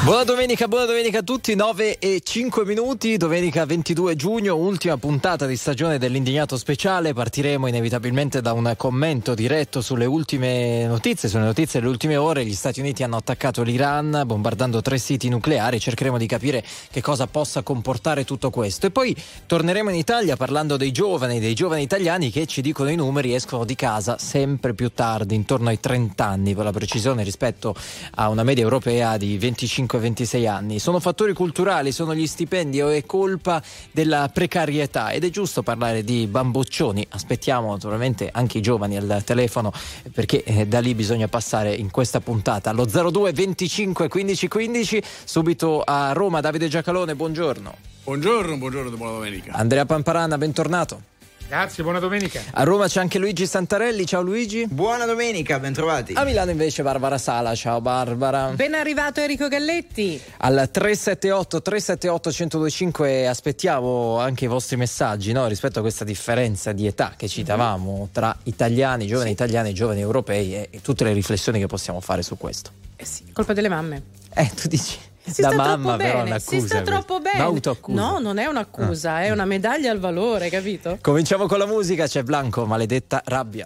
Buona domenica a tutti, 9:05, domenica 22 giugno, ultima puntata di stagione dell'Indignato Speciale. Partiremo inevitabilmente da un commento diretto sulle ultime notizie, delle ultime ore. Gli Stati Uniti hanno attaccato l'Iran bombardando 3 siti nucleari, cercheremo di capire che cosa possa comportare tutto questo. E poi torneremo in Italia parlando dei giovani italiani che, ci dicono i numeri, escono di casa sempre più tardi, intorno ai 30 anni per la precisione, rispetto a una media europea di 25-26 anni. Sono fattori culturali, sono gli stipendi o è colpa della precarietà? Ed è giusto parlare di bamboccioni. Aspettiamo naturalmente anche i giovani al telefono, perché da lì bisogna passare in questa puntata allo 02 25 15 15. Subito a Roma Davide Giacalone, buongiorno. Buona domenica. Andrea Pamparana, bentornato. Grazie, buona domenica. A Roma c'è anche Luigi Santarelli, ciao Luigi. Buona domenica, bentrovati. A Milano invece Barbara Sala, ciao Barbara. Ben arrivato Enrico Galletti. Al 378 1025 aspettiamo anche i vostri messaggi, no? Rispetto a questa differenza di età che citavamo tra italiani, giovani italiani e giovani europei, e tutte le riflessioni che possiamo fare su questo. Sì, colpa delle mamme. Tu dici? Si da sta mamma troppo però bene, un'accusa, si sta troppo bene. Un'autoaccusa. No, non è un'accusa, è una medaglia al valore, capito? Cominciamo con la musica, c'è Blanco, Maledetta rabbia.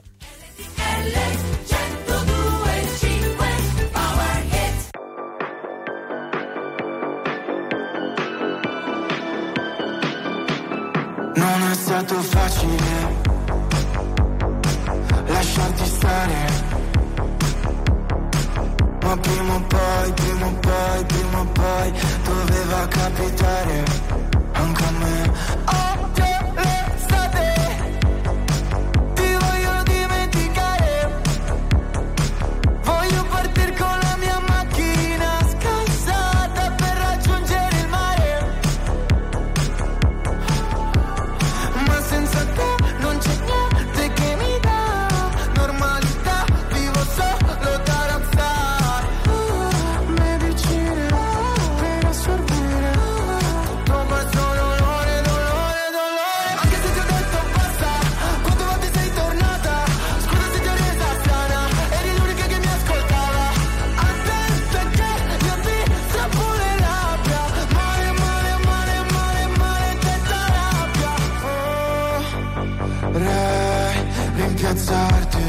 Non è stato facile lasciarti stare, ma prima o poi doveva capitare anche a me. Odio l'estate, ti voglio dimenticare, voglio partire con la mia macchina scassata per raggiungere il mare, ma senza te non c'è niente che mi dà normalità, vivo solo da rockstar. Medicine per assorbire tutto, ma solo dolore. Anche se ti ho detto basta, quante volte sei tornata, scusa se ti ho resa strana, eri l'unica che mi ascoltava. Attento che io ti strappo le labbra, maledetta rabbia. Vorrei rimpiazzarti,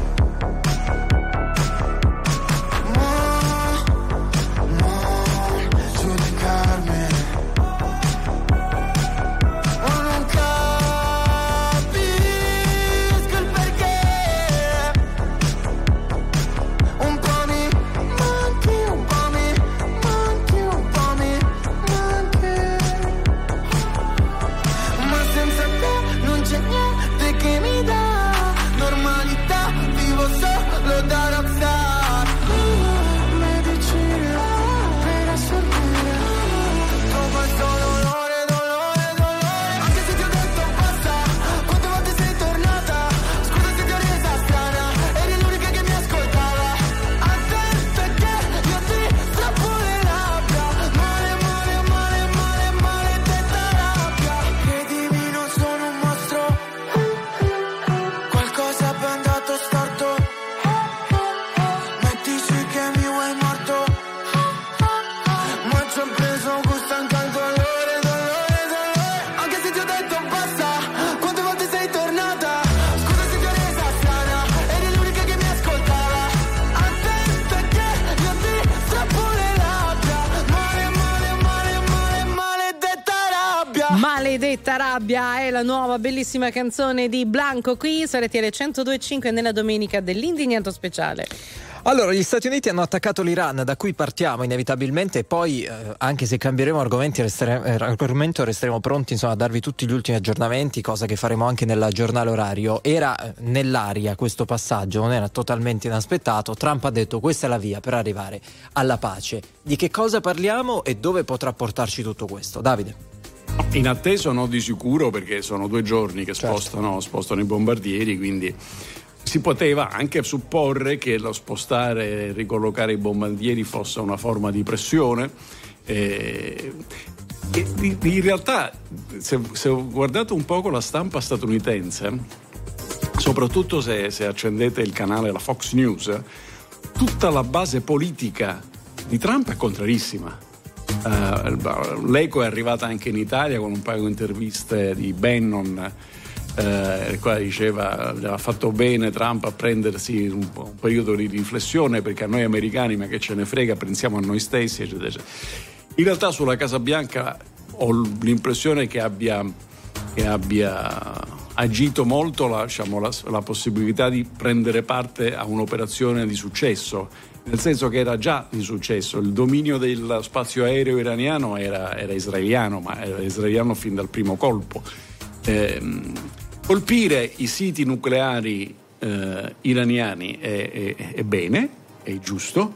giudicarmi, ma non capisco il perché. Un po' mi manchi, ma senza te non c'è niente che mi dà normalità, vivo solo da rockstar. Medicine per assorbire tutto, ma solo dolore. Anche se ti ho detto basta, quante volte sei tornata, scusa se ti ho resa strana, eri l'unica che mi ascoltava. Attento che io ti strappo le labbra, maledetta rabbia. Credimi, non sono un mostro, qualcosa è andato storto, mettici che mi vuoi morto, ma ci ho preso gusto anche al dolore. Anche se ti ho detto basta, quante volte sei tornata, scusa se ti ho resa strana, eri l'unica che mi ascoltava. Attento che io ti strappo le labbra, maledetta rabbia. Maledetta rabbia è la nuova bellissima canzone di Blanco qui su RTL 102.5 nella domenica dell'Indignato Speciale. Allora, gli Stati Uniti hanno attaccato l'Iran, da cui partiamo inevitabilmente, e poi anche se cambieremo argomento resteremo pronti, insomma, a darvi tutti gli ultimi aggiornamenti, cosa che faremo anche nel giornale orario. Era nell'aria questo passaggio, non era totalmente inaspettato. Trump ha detto: questa è la via per arrivare alla pace. Di che cosa parliamo e dove potrà portarci tutto questo? Davide. In attesa no, di sicuro, perché sono 2 giorni che spostano i bombardieri, quindi si poteva anche supporre che lo spostare e ricollocare i bombardieri fosse una forma di pressione. In realtà, se guardate un poco la stampa statunitense, soprattutto se accendete il canale, la Fox News, tutta la base politica di Trump è contrarissima. L'eco è arrivata anche in Italia con un paio di interviste di Bannon, il quale diceva ha fatto bene Trump a prendersi un periodo di riflessione, perché a noi americani ma che ce ne frega, pensiamo a noi stessi, eccetera, eccetera. In realtà sulla Casa Bianca ho l'impressione che abbia agito molto la possibilità di prendere parte a un'operazione di successo, nel senso che era già di successo. Il dominio del spazio aereo iraniano era israeliano, ma era israeliano fin dal primo colpo. Colpire i siti nucleari iraniani è bene, è giusto.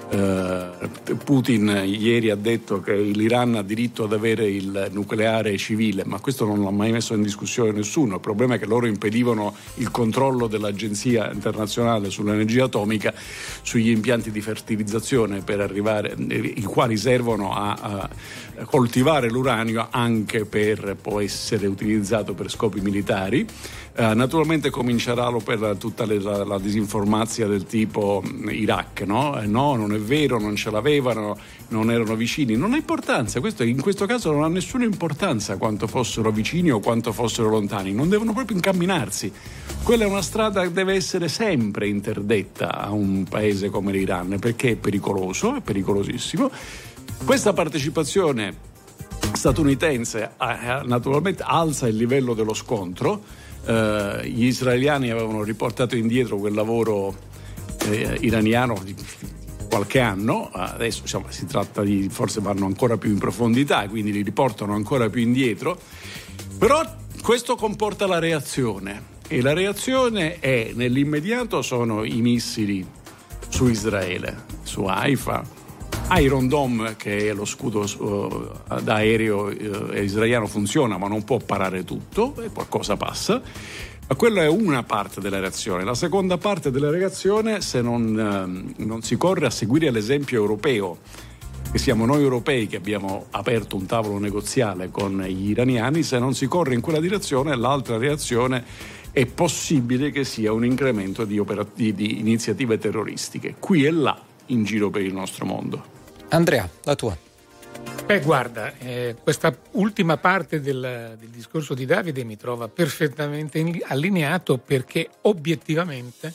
Putin ieri ha detto che l'Iran ha diritto ad avere il nucleare civile, ma questo non l'ha mai messo in discussione nessuno. Il problema è che loro impedivano il controllo dell'Agenzia internazionale sull'energia atomica sugli impianti di fertilizzazione per arrivare, i quali servono a coltivare l'uranio anche per poi essere utilizzato per scopi militari. Naturalmente comincerà tutta la disinformazia del tipo Iraq, no, non è vero, non ce l'avevano, non erano vicini. Non ha importanza, in questo caso non ha nessuna importanza quanto fossero vicini o quanto fossero lontani, non devono proprio incamminarsi. Quella è una strada che deve essere sempre interdetta a un paese come l'Iran, perché è pericoloso, è pericolosissimo. Questa partecipazione statunitense naturalmente alza il livello dello scontro. Gli israeliani avevano riportato indietro quel lavoro iraniano di qualche anno, adesso si tratta di, forse vanno ancora più in profondità, quindi li riportano ancora più indietro, però questo comporta la reazione, e la reazione è, nell'immediato sono i missili su Israele, su Haifa. Iron Dome, che è lo scudo d'aereo israeliano, funziona ma non può parare tutto, e qualcosa passa. Ma quella è una parte della reazione. La seconda parte della reazione, se non si corre a seguire l'esempio europeo, che siamo noi europei che abbiamo aperto un tavolo negoziale con gli iraniani, se non si corre in quella direzione, l'altra reazione è possibile che sia un incremento di iniziative terroristiche, qui e là, in giro per il nostro mondo. Andrea, la tua. Guarda, questa ultima parte del discorso di Davide mi trova perfettamente allineato, perché obiettivamente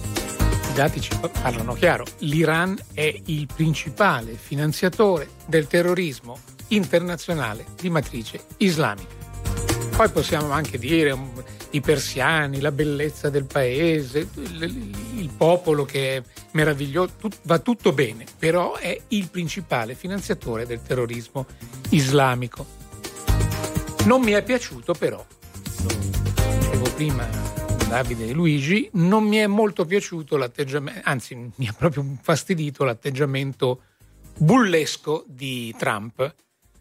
i dati ci parlano chiaro. L'Iran è il principale finanziatore del terrorismo internazionale di matrice islamica. Poi possiamo anche dire i persiani, la bellezza del paese, il popolo che è meraviglioso, va tutto bene, però è il principale finanziatore del terrorismo islamico. Non mi è piaciuto, però, lo dicevo prima Davide e Luigi, non mi è molto piaciuto l'atteggiamento, anzi mi ha proprio fastidito l'atteggiamento bullesco di Trump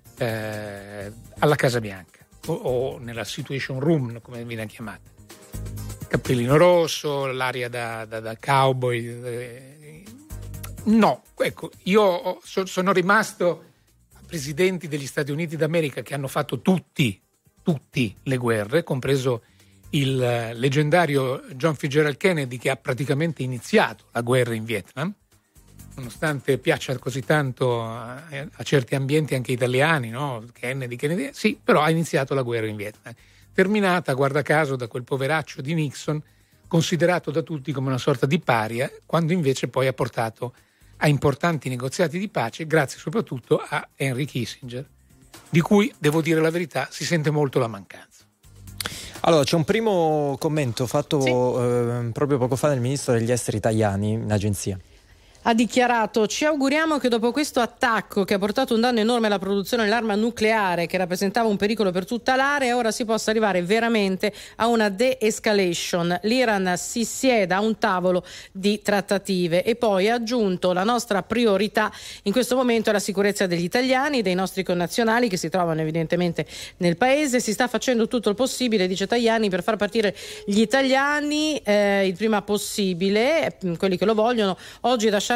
alla Casa Bianca. O nella Situation Room, come viene chiamata. Cappellino rosso, l'aria da cowboy. No, ecco, io sono rimasto a presidenti degli Stati Uniti d'America che hanno fatto tutti le guerre, compreso il leggendario John Fitzgerald Kennedy, che ha praticamente iniziato la guerra in Vietnam, nonostante piaccia così tanto a certi ambienti anche italiani, no? Kennedy, sì, però ha iniziato la guerra in Vietnam, terminata, guarda caso, da quel poveraccio di Nixon, considerato da tutti come una sorta di paria, quando invece poi ha portato a importanti negoziati di pace, grazie soprattutto a Henry Kissinger, di cui, devo dire la verità, si sente molto la mancanza. Allora, c'è un primo commento fatto proprio poco fa dal ministro degli esteri Tajani in agenzia. Ha dichiarato: ci auguriamo che dopo questo attacco, che ha portato un danno enorme alla produzione dell'arma nucleare, che rappresentava un pericolo per tutta l'area, ora si possa arrivare veramente a una de-escalation. L'Iran si sieda a un tavolo di trattative. E poi ha aggiunto: la nostra priorità in questo momento è la sicurezza degli italiani, dei nostri connazionali che si trovano evidentemente nel paese. Si sta facendo tutto il possibile, dice Tajani, per far partire gli italiani il prima possibile, quelli che lo vogliono, oggi lasciare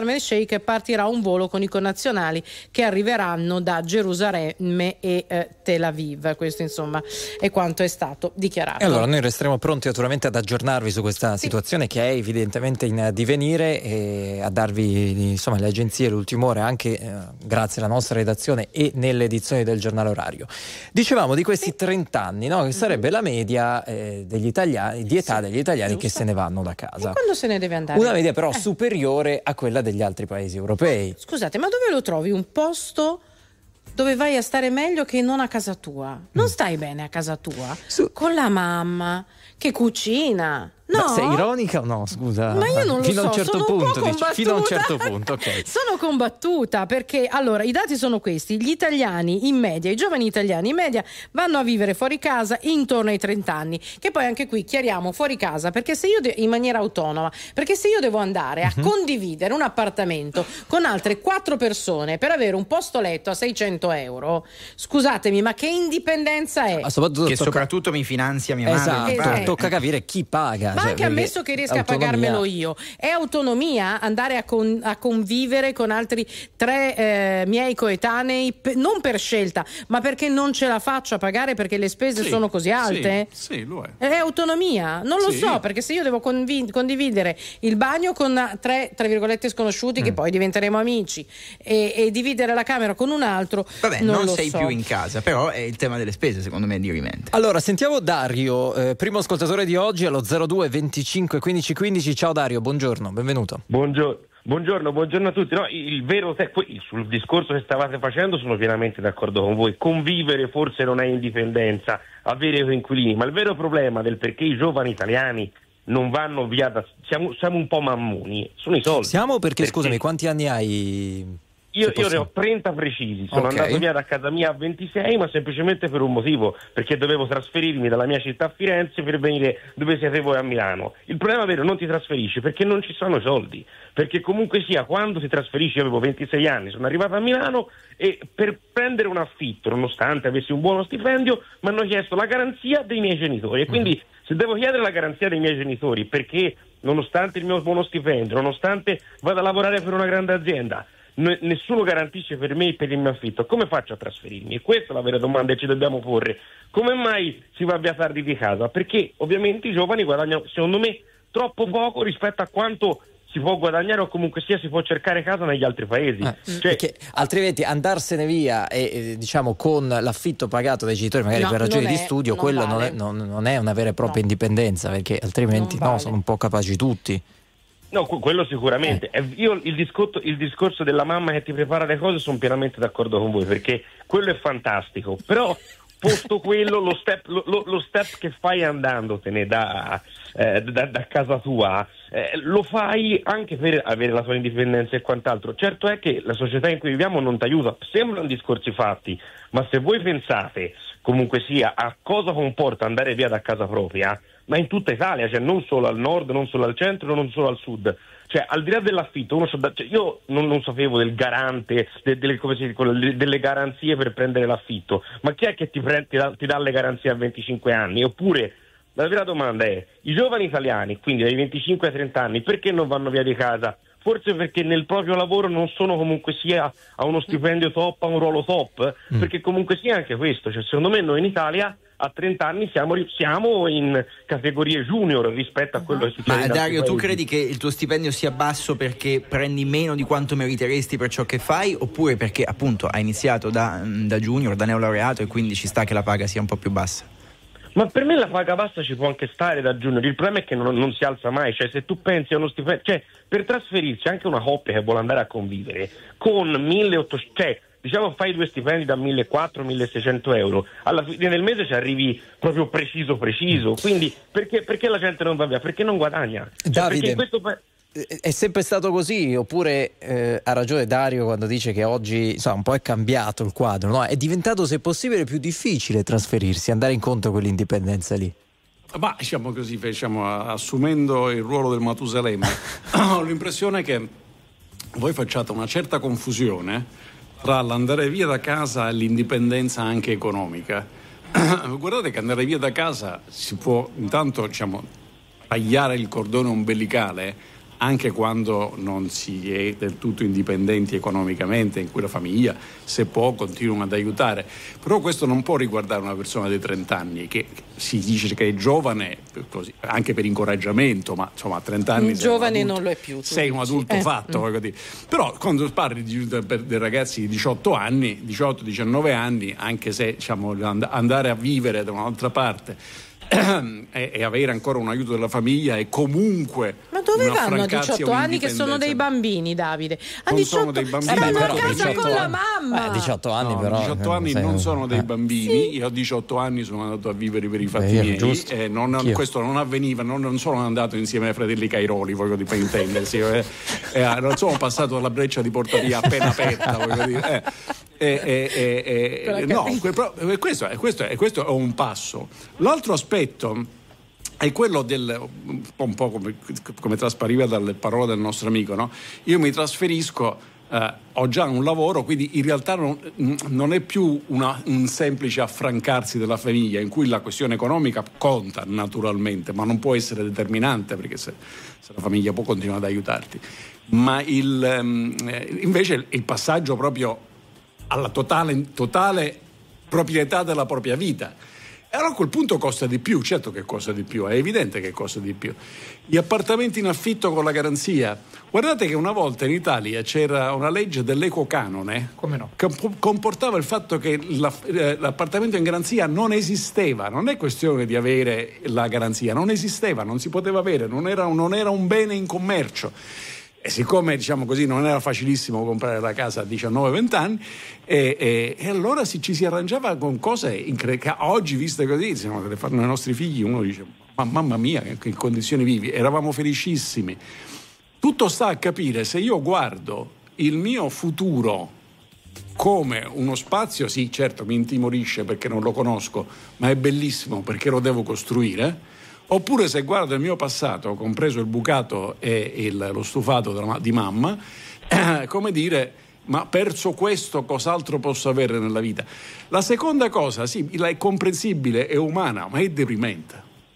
Sharm el Sheikh partirà un volo con i connazionali che arriveranno da Gerusalemme e Tel Aviv. Questo insomma è quanto è stato dichiarato. E allora noi resteremo pronti naturalmente ad aggiornarvi su questa situazione che è evidentemente in divenire e a darvi insomma le agenzie l'ultima ora anche grazie alla nostra redazione e nelle edizioni del giornale orario. Dicevamo di questi 30 anni, no? Che sarebbe la media degli italiani, di età degli italiani che se ne vanno da casa. E quando se ne deve andare? Una media però superiore a quella degli altri paesi europei. Scusate, ma dove lo trovi un posto dove vai a stare meglio che non a casa tua? Non stai bene a casa tua? Con la mamma che cucina. No? Ma sei ironica o no? Scusa. Ma io non lo fino so, a un certo sono punto, un po' combattuta. fino a un certo punto, ok. Sono combattuta perché allora i dati sono questi: gli italiani in media, i giovani italiani in media vanno a vivere fuori casa intorno ai 30 anni, che poi anche qui chiariamo fuori casa, perché se io in maniera autonoma, perché se io devo andare a condividere un appartamento con altre 4 persone per avere un posto letto a 600 euro, scusatemi, ma che indipendenza è? Che soprattutto mi finanzia mia madre. Esatto, tocca capire chi paga. Ma anche ammesso che riesca a pagarmelo io, è autonomia andare a convivere con altri 3 miei coetanei, non per scelta, ma perché non ce la faccio a pagare perché le spese sono così alte? Sì, lo è. È autonomia? Non lo so, perché se io devo condividere il bagno con 3 tra virgolette sconosciuti che poi diventeremo amici e dividere la camera con un altro, vabbè, non sei più in casa, però è il tema delle spese secondo me dirimente. Allora sentiamo Dario, primo ascoltatore di oggi allo 02 25 15 15. Ciao Dario, buongiorno, benvenuto. Buongiorno a tutti. No, il vero sul discorso che stavate facendo sono pienamente d'accordo con voi. Convivere forse non è indipendenza, avere coinquilini, ma il vero problema del perché i giovani italiani non vanno via siamo un po' mammoni, sono i soldi. Siamo perché scusami, quanti anni hai? Io ne ho 30 precisi, sono andato via da casa mia a 26, ma semplicemente per un motivo, perché dovevo trasferirmi dalla mia città a Firenze per venire dove siete voi a Milano. Il problema vero, non ti trasferisci perché non ci sono soldi, perché comunque sia quando ti trasferisci, io avevo 26 anni, sono arrivato a Milano e per prendere un affitto, nonostante avessi un buono stipendio, mi hanno chiesto la garanzia dei miei genitori e quindi se devo chiedere la garanzia dei miei genitori perché nonostante il mio buono stipendio, nonostante vada a lavorare per una grande azienda, nessuno garantisce per me e per il mio affitto, come faccio a trasferirmi? E questa è la vera domanda che ci dobbiamo porre. Come mai si va via tardi di casa? Perché ovviamente i giovani guadagnano, secondo me, troppo poco rispetto a quanto si può guadagnare o comunque sia si può cercare casa negli altri paesi. Perché altrimenti andarsene via e diciamo con l'affitto pagato dai genitori magari per ragioni di studio, quello vale. non è una vera e propria indipendenza, perché altrimenti vale. Sono un po' capaci tutti. No, quello sicuramente. Io il discorso della mamma che ti prepara le cose sono pienamente d'accordo con voi, perché quello è fantastico. Però posto quello, lo step che fai andandotene da casa tua, lo fai anche per avere la tua indipendenza e quant'altro. Certo è che la società in cui viviamo non ti aiuta, sembrano discorsi fatti, ma se voi pensate comunque sia a cosa comporta andare via da casa propria, ma in tutta Italia, cioè non solo al nord, non solo al centro, non solo al sud, cioè al di là dell'affitto io non sapevo del garante, delle garanzie per prendere l'affitto, ma chi è che ti dà le garanzie a 25 anni? Oppure la vera domanda è, i giovani italiani, quindi dai 25 ai 30 anni, perché non vanno via di casa? Forse perché nel proprio lavoro non sono comunque sia a uno stipendio top, a un ruolo top, perché comunque sia anche questo, cioè secondo me noi in Italia a 30 anni siamo in categorie junior rispetto a quello che succede. Ma Dario, tu credi che il tuo stipendio sia basso perché prendi meno di quanto meriteresti per ciò che fai, oppure perché appunto hai iniziato da junior, da neolaureato e quindi ci sta che la paga sia un po' più bassa? Ma per me la paga bassa ci può anche stare da junior, il problema è che non si alza mai, cioè se tu pensi a uno stipendio, cioè per trasferirsi anche una coppia che vuole andare a convivere con 1.800, cioè diciamo fai 2 stipendi da 1.400-1.600 euro, alla fine del mese ci arrivi proprio preciso, quindi perché la gente non va via? Perché non guadagna? Davide, perché in questo è sempre stato così oppure ha ragione Dario quando dice che oggi un po' è cambiato il quadro, no? È diventato se possibile più difficile trasferirsi, andare incontro a quell'indipendenza lì? Ma diciamo così, assumendo il ruolo del Matusalemme, ho l'impressione che voi facciate una certa confusione tra l'andare via da casa e l'indipendenza anche economica. Guardate che andare via da casa si può intanto tagliare il cordone ombelicale anche quando non si è del tutto indipendenti economicamente, in cui la famiglia, se può, continua ad aiutare. Però questo non può riguardare una persona di 30 anni che si dice che è giovane, così, anche per incoraggiamento, ma insomma a 30 anni giovane adulto, non lo è più. Sei un adulto fatto, voglio dire. Però quando parli dei ragazzi di 18 anni, 18-19 anni, anche se diciamo andare a vivere da un'altra parte e avere ancora un aiuto della famiglia e comunque ma dove vanno a 18 anni che sono dei bambini, Davide? A 18 sono dei bambini, stanno a però, casa con la mamma. 18 anni però 18 anni non sono dei bambini. Sì. Io a 18 anni sono andato a vivere per i fatti miei e questo non avveniva, non sono andato insieme ai fratelli Cairoli, voglio dire, per intendersi, non sono passato dalla breccia di Portavia appena aperta, voglio dire. No, questo è un passo. L'altro aspetto è quello un po' come traspariva dalle parole del nostro amico, no? Io mi trasferisco, ho già un lavoro, quindi in realtà non è più un semplice affrancarsi della famiglia, in cui la questione economica conta naturalmente, ma non può essere determinante, perché se la famiglia può continuare ad aiutarti. Ma invece il passaggio proprio alla totale proprietà della propria vita. E allora a quel punto costa di più, certo che costa di più, è evidente che costa di più. Gli appartamenti in affitto con la garanzia. Guardate che una volta in Italia c'era una legge dell'equo canone. Come no? Che comportava il fatto che l'appartamento in garanzia non esisteva. Non è questione di avere la garanzia, non esisteva, non si poteva avere, non era un bene in commercio. E siccome, diciamo così, non era facilissimo comprare la casa a 19-20 anni, e allora ci si arrangiava con cose che oggi, viste così, insomma, le fanno i nostri figli, uno dice, ma mamma mia, che condizioni vivi, eravamo felicissimi. Tutto sta a capire se io guardo il mio futuro come uno spazio, sì, certo, mi intimorisce perché non lo conosco, ma è bellissimo perché lo devo costruire. Oppure se guardo il mio passato, compreso il bucato e lo stufato di mamma, come dire, ma perso questo cos'altro posso avere nella vita? La seconda cosa, sì, è comprensibile, è umana, ma è deprimente.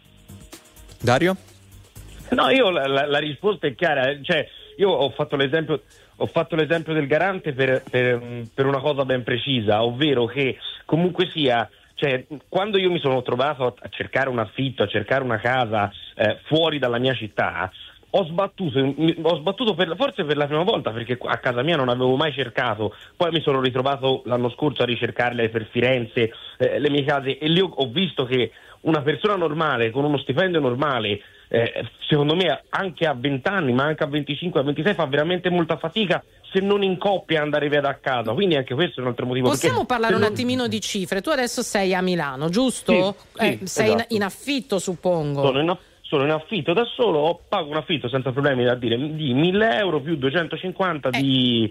Dario? No, io la risposta è chiara, cioè io ho fatto l'esempio del garante per una cosa ben precisa, ovvero che comunque sia, cioè, quando io mi sono trovato a cercare un affitto, a cercare una casa fuori dalla mia città, ho sbattuto forse per la prima volta, perché a casa mia non avevo mai cercato, poi mi sono ritrovato l'anno scorso a ricercarle per Firenze, le mie case, e lì ho visto che una persona normale, con uno stipendio normale, secondo me anche a 20 anni, ma anche a 25, a 26 fa veramente molta fatica, se non in coppia, andare via da casa. Quindi anche questo è un altro motivo. Possiamo parlare un attimino di cifre? Tu adesso sei a Milano, giusto? Sì, sei esatto. in affitto, suppongo. Sono in affitto da solo, pago un affitto senza problemi, da dire, di 1.000 euro più 250 di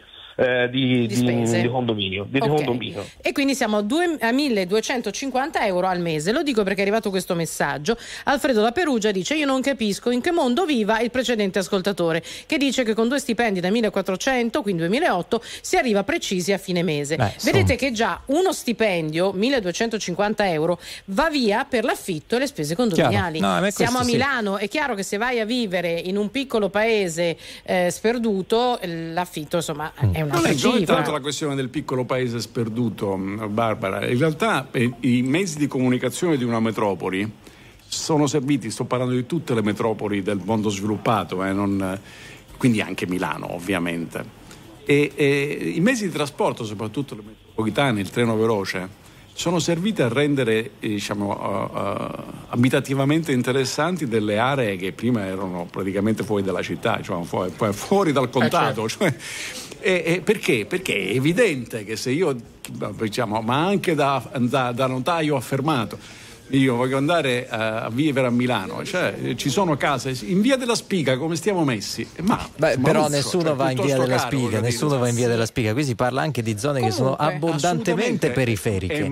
condominio. Condominio. E quindi siamo a 1.250 euro al mese. Lo dico perché è arrivato questo messaggio. Alfredo da Perugia dice: io non capisco in che mondo viva il precedente ascoltatore, che dice che con 2 stipendi da 1.400, quindi 2.008, si arriva precisi a fine mese. Vedete che già uno stipendio, 1.250 euro, va via per l'affitto e le spese condominiali. Siamo a Milano, è chiaro che se vai a vivere in un piccolo paese sperduto, l'affitto insomma è non è tanto la questione del piccolo paese sperduto, Barbara. In realtà i mezzi di comunicazione di una metropoli sono serviti, sto parlando di tutte le metropoli del mondo sviluppato, quindi anche Milano ovviamente, e i mezzi di trasporto, soprattutto le metropolitane, il treno veloce, sono serviti a rendere abitativamente interessanti delle aree che prima erano praticamente fuori dalla città, cioè fuori dal contato. Certo. Perché? Perché è evidente che se io, ma anche da notaio affermato, io voglio andare a vivere a Milano, cioè ci sono case in via della Spiga, come stiamo messi, però nessuno va in via della Spiga, nessuno va in via della Spiga. Qui si parla anche di zone che sono abbondantemente periferiche.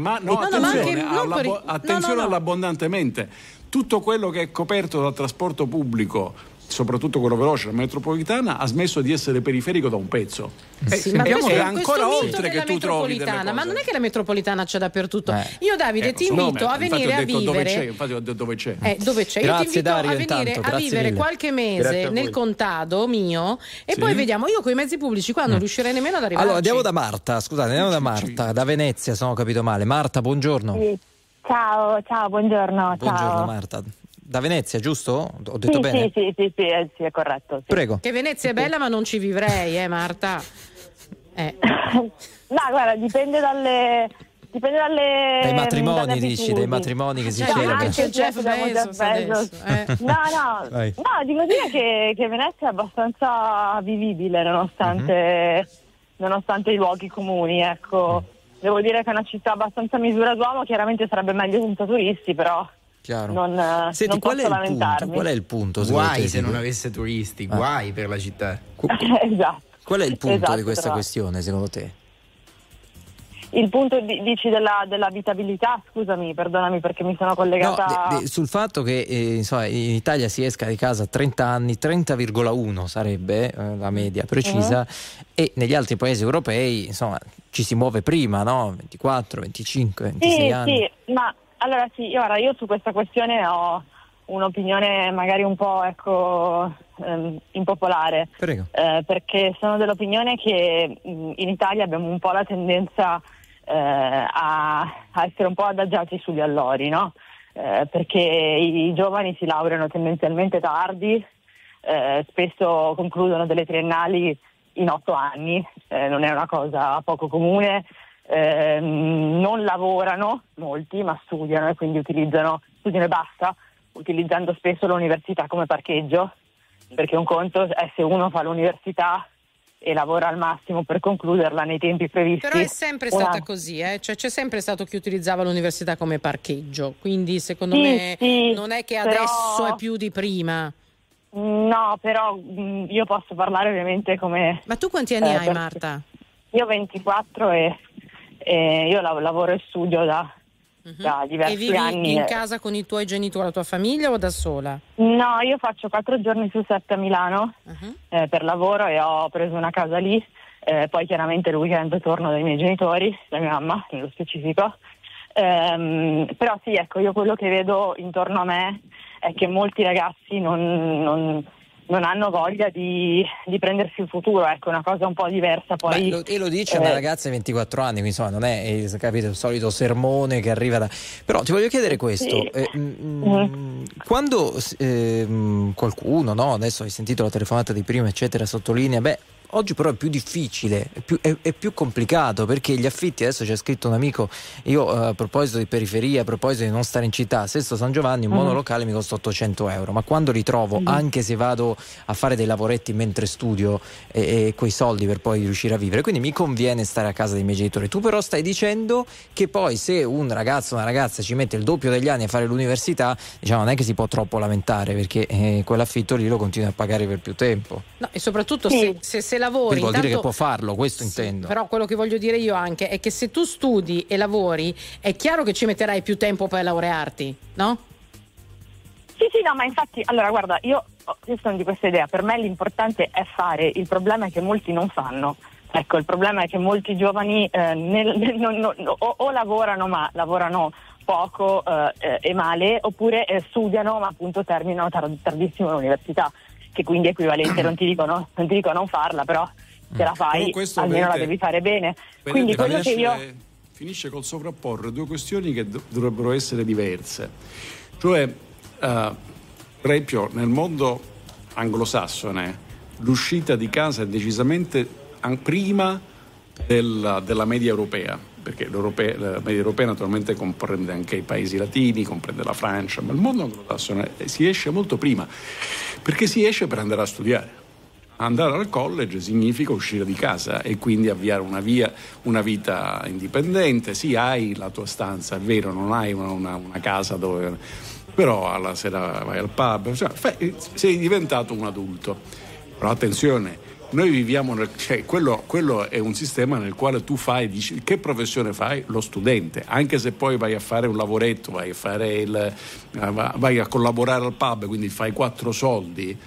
Attenzione all'abbondantemente. Tutto quello che è coperto dal trasporto pubblico soprattutto quello veloce, la metropolitana, ha smesso di essere periferico da un pezzo. Sì, ma questo è è ancora oltre che tu trovi delle metropolitana, cose. ma non è che la metropolitana c'è dappertutto. Io, Davide, ti invito a venire a vivere. Infatti ho detto dove c'è. Dove c'è? Io ti invito a venire a vivere qualche mese nel contado mio e poi vediamo. Io con i mezzi pubblici qua non riuscirei nemmeno ad arrivarci. Allora andiamo da Marta, scusate, andiamo da Marta, da Venezia, se non ho capito male. Marta, buongiorno. Sì. Ciao, buongiorno. Buongiorno Marta. Da Venezia, giusto? Ho detto bene? Sì, è corretto. Sì. Prego. Che Venezia è bella, ma non ci vivrei, Marta. No, guarda, dipende dalle dai matrimoni, dici, dai matrimoni che si scelgono. Anche Jeff Bezos adesso. No, devo dire che Venezia è abbastanza vivibile nonostante i luoghi comuni, ecco. Devo dire che è una città abbastanza a misura d'uomo, chiaramente sarebbe meglio senza turisti, però chiaro. Senti, non posso lamentarmi. Qual è il punto? Guai se non avesse turisti, guai per la città. Esatto. Qual è il punto di questa questione, secondo te? Il punto dici dell'abitabilità, scusami, perdonami perché mi sono collegata... No, sul fatto che insomma, in Italia si esca di casa a 30 anni, 30,1 sarebbe la media precisa, e negli altri paesi europei insomma ci si muove prima, no? 24, 25, 26 anni. Sì, ma allora io su questa questione ho un'opinione magari un po' impopolare. Prego. Perché sono dell'opinione che in Italia abbiamo un po' la tendenza a essere un po' adagiati sugli allori, no? Perché i giovani si laureano tendenzialmente tardi, spesso concludono delle triennali in 8 anni, non è una cosa poco comune, non lavorano molti ma studiano e quindi studiano e basta, utilizzando spesso l'università come parcheggio, perché un conto è se uno fa l'università e lavora al massimo per concluderla nei tempi previsti. Però è sempre stata così, cioè c'è sempre stato chi utilizzava l'università come parcheggio, quindi secondo me non è che adesso è più di prima. No, però io posso parlare ovviamente come... Ma tu quanti anni hai, Marta? Io 24 e io lavoro e studio da diversi e vivi anni. In casa con i tuoi genitori, la tua famiglia o da sola? No, io faccio 4 giorni su 7 a Milano per lavoro e ho preso una casa lì, poi chiaramente il weekend torno dai miei genitori, da mia mamma nello specifico, però sì, ecco, io quello che vedo intorno a me è che molti ragazzi non hanno voglia di prendersi il futuro, ecco, una cosa un po' diversa. Poi e lo dice una ragazza di 24 anni, quindi insomma non è, capito, il solito sermone che arriva da... Però ti voglio chiedere questo, quando qualcuno, no, adesso hai sentito la telefonata di prima eccetera, sottolinea, oggi però è più difficile, è più complicato, perché gli affitti, adesso c'è scritto un amico, io a proposito di periferia, a proposito di non stare in città, a Sesto San Giovanni un monolocale mi costa 800 euro, ma quando li trovo, anche se vado a fare dei lavoretti mentre studio e quei soldi per poi riuscire a vivere, quindi mi conviene stare a casa dei miei genitori. Tu però stai dicendo che poi se un ragazzo o una ragazza ci mette il doppio degli anni a fare l'università, diciamo, non è che si può troppo lamentare, perché quell'affitto lì lo continui a pagare per più tempo. No, e soprattutto se lavori, quindi vuol dire che può farlo, questo intendo. Però quello che voglio dire io anche è che se tu studi e lavori è chiaro che ci metterai più tempo per laurearti, no? Sì, no, ma infatti, allora guarda, io sono di questa idea, per me l'importante è fare, il problema è che molti non fanno. Ecco, il problema è che molti giovani o lavorano, ma lavorano poco e male, oppure studiano ma appunto terminano tardissimo l'università, che quindi è equivalente, non ti dico non farla, però se la fai almeno la devi fare bene. Quindi quello che io... Finisce col sovrapporre due questioni che dovrebbero essere diverse. Cioè, per esempio, nel mondo anglosassone l'uscita di casa è decisamente prima della media europea, perché la media europea naturalmente comprende anche i paesi latini, comprende la Francia, ma il mondo anglosassone si esce molto prima, perché si esce per andare a studiare. Andare al college significa uscire di casa e quindi avviare una vita indipendente. Sì, hai la tua stanza, è vero, non hai una casa dove... però alla sera vai al pub, cioè, sei diventato un adulto. Però attenzione, noi viviamo quello è un sistema nel quale tu dici che professione fai? Lo studente, anche se poi vai a fare un lavoretto, vai a collaborare al pub, quindi fai 4 soldi. Il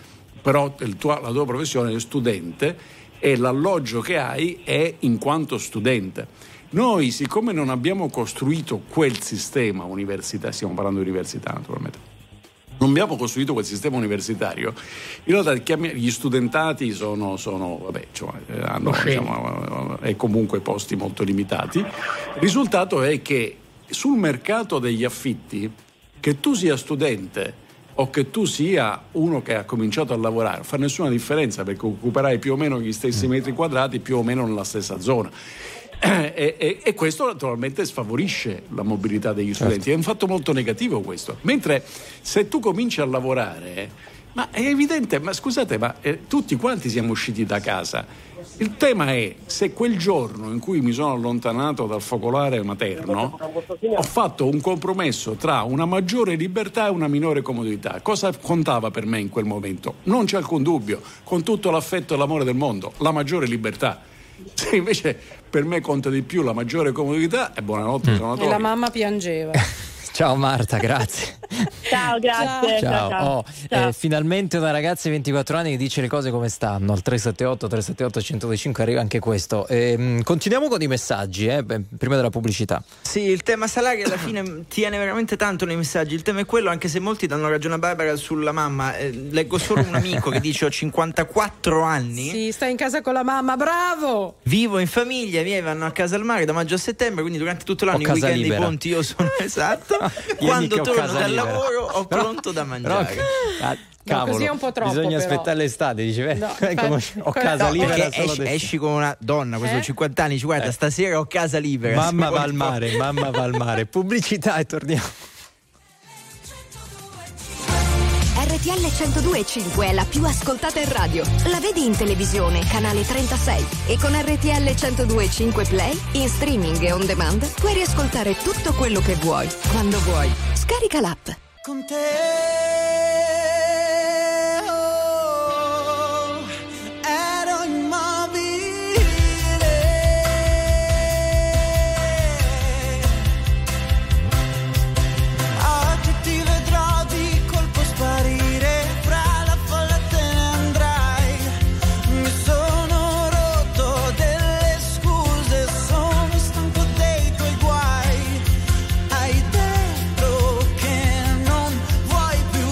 però la tua professione è studente e l'alloggio che hai è in quanto studente. Noi, siccome non abbiamo costruito quel sistema universitario, stiamo parlando di università naturalmente, non abbiamo costruito quel sistema universitario, in realtà gli studentati sono vabbè, cioè, hanno e comunque posti molto limitati. Il risultato è che sul mercato degli affitti, che tu sia studente o che tu sia uno che ha cominciato a lavorare, non fa nessuna differenza, perché occuperai più o meno gli stessi metri quadrati, più o meno nella stessa zona. E questo naturalmente sfavorisce la mobilità degli studenti. Certo. È un fatto molto negativo questo. Mentre se tu cominci a lavorare, ma è evidente, ma scusate, ma tutti quanti siamo usciti da casa. Il tema è se quel giorno in cui mi sono allontanato dal focolare materno ho fatto un compromesso tra una maggiore libertà e una minore comodità. Cosa contava per me in quel momento? Non c'è alcun dubbio, con tutto l'affetto e l'amore del mondo, la maggiore libertà. Se invece per me conta di più la maggiore comodità, e buonanotte suonatori. E la mamma piangeva. Ciao Marta, grazie. Ciao, grazie. Ciao. Ciao. Finalmente una ragazza di 24 anni che dice le cose come stanno. Al 378-378-1025 arriva anche questo. Continuiamo con i messaggi, prima della pubblicità. Sì, il tema salari alla fine tiene veramente tanto nei messaggi. Il tema è quello, anche se molti danno ragione a Barbara sulla mamma. Leggo solo un amico che dice: ho 54 anni. Sì, stai in casa con la mamma, bravo! Vivo in famiglia, i miei vanno a casa al mare da maggio a settembre, quindi durante tutto l'anno, i weekend e i ponti io sono esatto. Quando torno dal lavoro ho pronto da mangiare. Cavolo, così è un po' troppo, bisogna però aspettare l'estate, dice, no, ho casa libera. Esci come una donna, questo 50 anni, guarda, stasera ho casa libera. Mamma va al mare. Pubblicità e torniamo. RTL 102.5 è la più ascoltata in radio. La vedi in televisione, canale 36, e con RTL 102.5 Play, in streaming e on demand, puoi riascoltare tutto quello che vuoi, quando vuoi. Scarica l'app. Con te ero immobile, oggi ti vedrò di colpo sparire, fra la folla te ne andrai. Mi sono rotto delle scuse, sono stanco dei tuoi guai. Hai detto che non vuoi più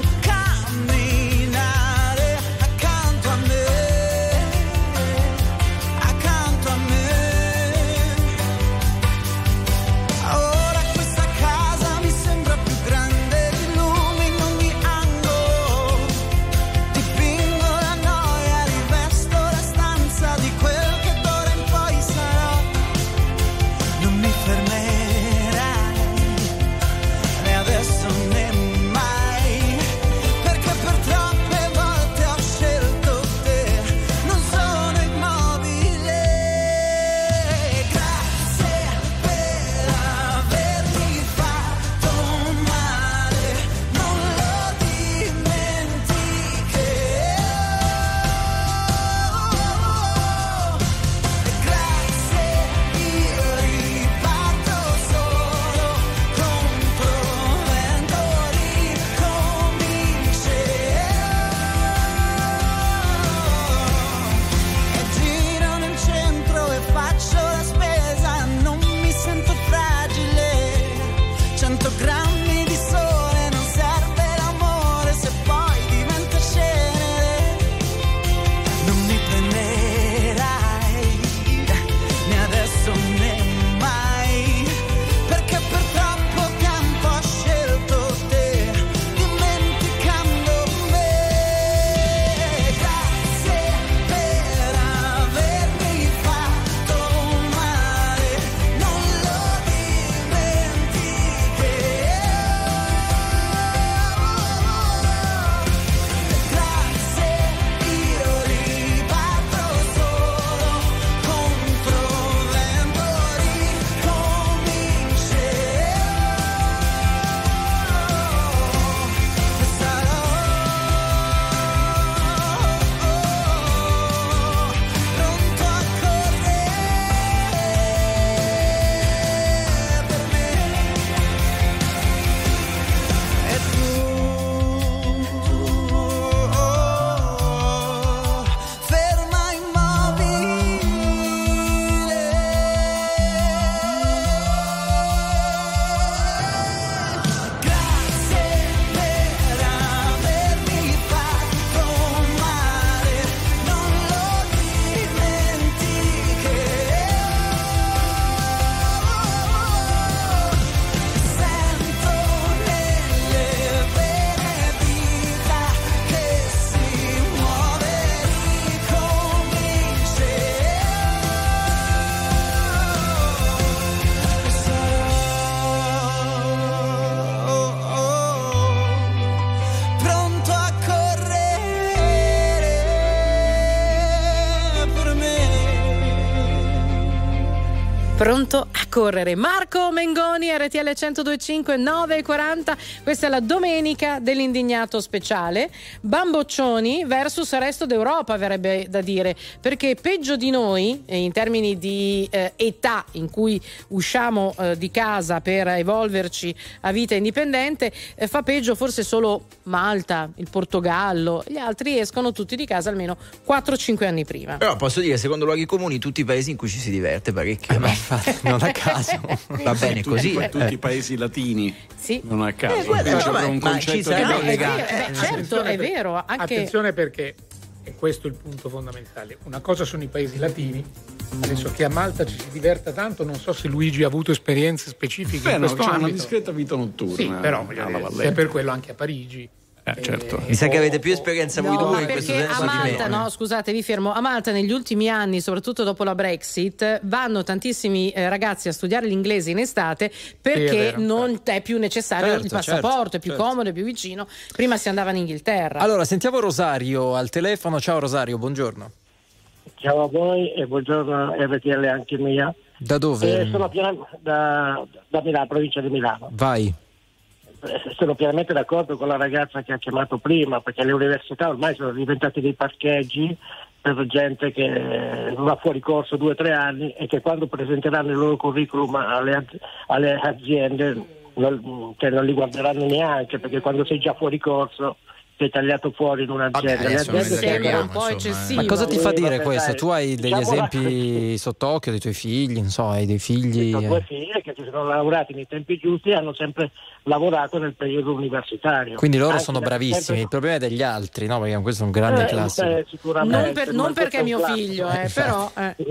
pronto a correre. Marco Mengoni, RTL 102.5, 9:40. Questa è la domenica dell'indignato speciale. Bamboccioni versus resto d'Europa, verrebbe da dire, perché peggio di noi in termini di età in cui usciamo di casa per evolverci a vita indipendente, fa peggio forse solo Malta, il Portogallo. Gli altri escono tutti di casa almeno 4-5 anni prima. Però posso dire, secondo luoghi comuni, tutti i paesi in cui ci si diverte parecchio. Non a caso. Va bene così. Tutti i paesi latini. Sì. Non a caso. Guarda, un concetto di certo, è vero. Anche... Attenzione, perché è questo il punto fondamentale. Una cosa sono i paesi latini. Adesso che a Malta ci si diverta tanto, non so se Luigi ha avuto esperienze specifiche in questo c'è ambito. una discreta vita notturna. Sì, però se è per quello anche a Parigi. Certo. Mi sa che avete più esperienza voi due in questo perché senso a di Malta, me. no, scusate, vi fermo. A Malta negli ultimi anni, soprattutto dopo la Brexit, vanno tantissimi ragazzi a studiare l'inglese in estate perché non è più necessario il passaporto, è più comodo, è più vicino. Prima si andava in Inghilterra. Allora, sentiamo Rosario al telefono. Ciao Rosario, buongiorno. Ciao a voi e buongiorno RTL anche mia. Da dove? Sono da Milano, provincia di Milano. Vai. Sono pienamente d'accordo con la ragazza che ha chiamato prima, perché le università ormai sono diventate dei parcheggi per gente che va fuori corso 2 o 3 anni e che quando presenteranno il loro curriculum alle aziende non li guarderanno neanche, perché quando sei già fuori corso sei tagliato fuori in un'azienda. Sembra un po' eccessivo. Ma cosa ti fa dire questo? Tu hai degli esempi sott'occhio dei tuoi figli, non so, hai dei figli? Ho 2 figlie che si sono lavorati nei tempi giusti e hanno sempre lavorato nel periodo universitario. Quindi loro sono bravissimi, il problema è degli altri, no? Perché questo è un grande classico. Sicuramente. Non perché è mio figlio, però...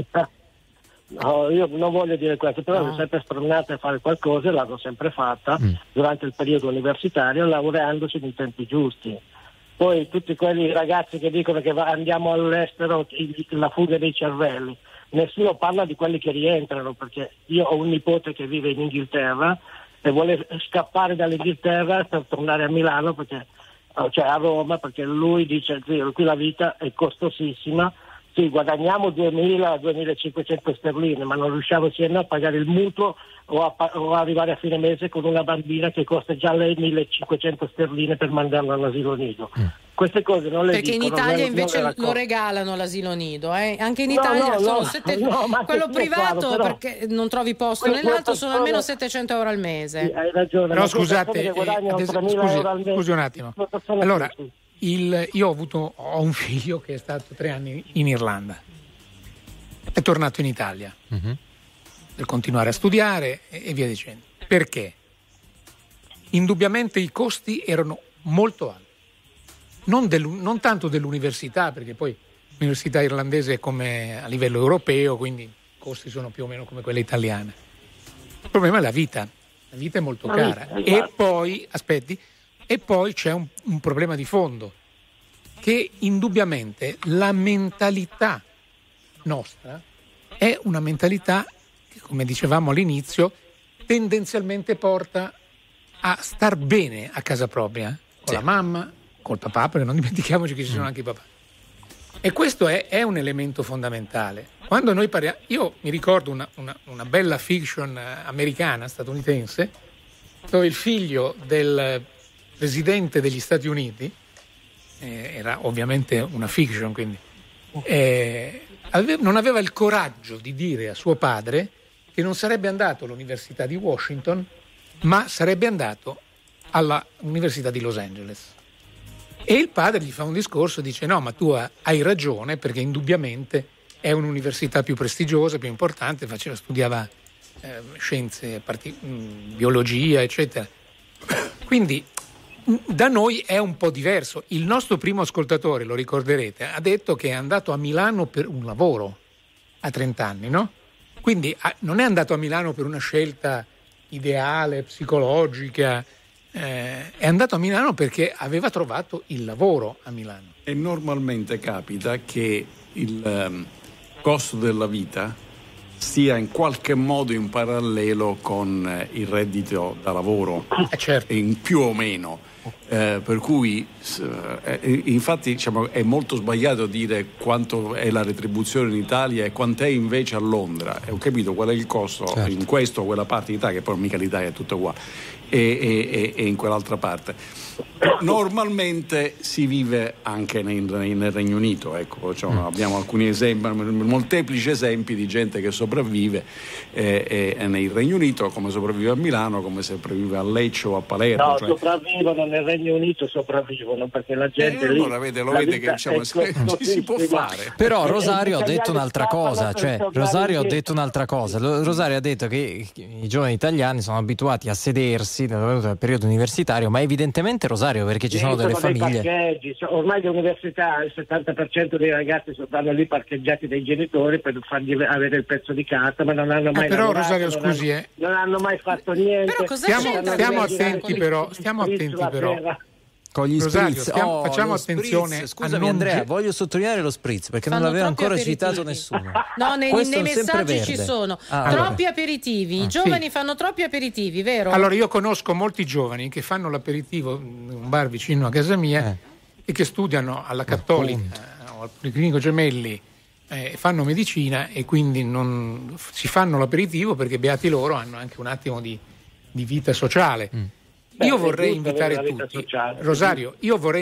No, io non voglio dire questo, però sono sempre spronate a fare qualcosa e l'hanno sempre fatta durante il periodo universitario, lavorandosi nei tempi giusti. Poi tutti quelli ragazzi che dicono che andiamo all'estero, la fuga dei cervelli, nessuno parla di quelli che rientrano, perché io ho un nipote che vive in Inghilterra e vuole scappare dall'Inghilterra per tornare a Milano, cioè a Roma, perché lui dice: zio, qui la vita è costosissima. Sì, guadagniamo 2.000-2.500 sterline, ma non riusciamo sia a pagare il mutuo o arrivare a fine mese con una bambina che costa già lei 1.500 sterline per mandarla all'asilo nido. Queste cose non le perché dicono. Perché in Italia invece lo regalano l'asilo nido, Anche in Italia quello privato, però, perché non trovi posto nell'altro, sono almeno 700 euro al mese. Sì, hai ragione. Però scusate, scusi un attimo. Allora, io ho un figlio che è stato 3 anni in Irlanda, è tornato in Italia per continuare a studiare e via dicendo. Perché? Indubbiamente i costi erano molto alti, non tanto dell'università, perché poi l'università irlandese è come a livello europeo, quindi i costi sono più o meno come quella italiana. Il problema è la vita è molto cara. E poi, aspetti, e poi c'è un problema di fondo, che indubbiamente la mentalità nostra è una mentalità che, come dicevamo all'inizio, tendenzialmente porta a star bene a casa propria, con la mamma, col papà, perché non dimentichiamoci che ci sono anche i papà. E questo è un elemento fondamentale. Quando noi parliamo, io mi ricordo una bella fiction americana, statunitense, dove il figlio del presidente degli Stati Uniti, era ovviamente una fiction, quindi non aveva il coraggio di dire a suo padre che non sarebbe andato all'Università di Washington, ma sarebbe andato all'Università di Los Angeles. E il padre gli fa un discorso e dice: no, ma tu hai ragione, perché indubbiamente è un'università più prestigiosa, più importante, studiava scienze, biologia, eccetera. Quindi da noi è un po' diverso. Il nostro primo ascoltatore, lo ricorderete, ha detto che è andato a Milano per un lavoro a 30 anni, no? Quindi non è andato a Milano per una scelta ideale, psicologica, è andato a Milano perché aveva trovato il lavoro a Milano. E normalmente capita che il costo della vita stia in qualche modo in parallelo con il reddito da lavoro, certo. in più o meno. Per cui infatti diciamo, è molto sbagliato dire quanto è la retribuzione in Italia e quant'è invece a Londra. Ho capito qual è il costo, certo, in questo o quella parte d'Italia, che poi mica l'Italia è tutto qua, e in quell'altra parte. Normalmente si vive anche nel Regno Unito, ecco, cioè, abbiamo alcuni esempi, molteplici esempi di gente che sopravvive nel Regno Unito, come sopravvive a Milano, come sopravvive a Lecce o a Palermo. No, sopravvivono nel Regno Unito, sopravvivono perché la gente lì. Allora lo vede che diciamo, si può fare. Però Rosario ha detto un'altra cosa, Rosario ha detto che i giovani italiani sono abituati a sedersi nel periodo universitario, ma evidentemente, Rosario, perché ci sono delle famiglie. Parcheggi. Ormai l'università, il 70% dei ragazzi stanno lì parcheggiati dai genitori per fargli avere il pezzo di carta, ma non hanno mai però lavorato, Rosario, scusi, non hanno mai fatto niente. Però stiamo attenti però con gli Rosario, spritz. facciamo attenzione. Scusami Andrea, voglio sottolineare lo spritz perché non l'aveva ancora citato nessuno. No, nei messaggi ci sono troppi aperitivi. I giovani fanno troppi aperitivi, vero? Allora io conosco molti giovani che fanno l'aperitivo in un bar vicino a casa mia e che studiano alla Cattolica o al Policlinico Gemelli, fanno medicina e quindi non si fanno l'aperitivo perché beati loro hanno anche un attimo di vita sociale. Io vorrei invitare tutti, Rosario,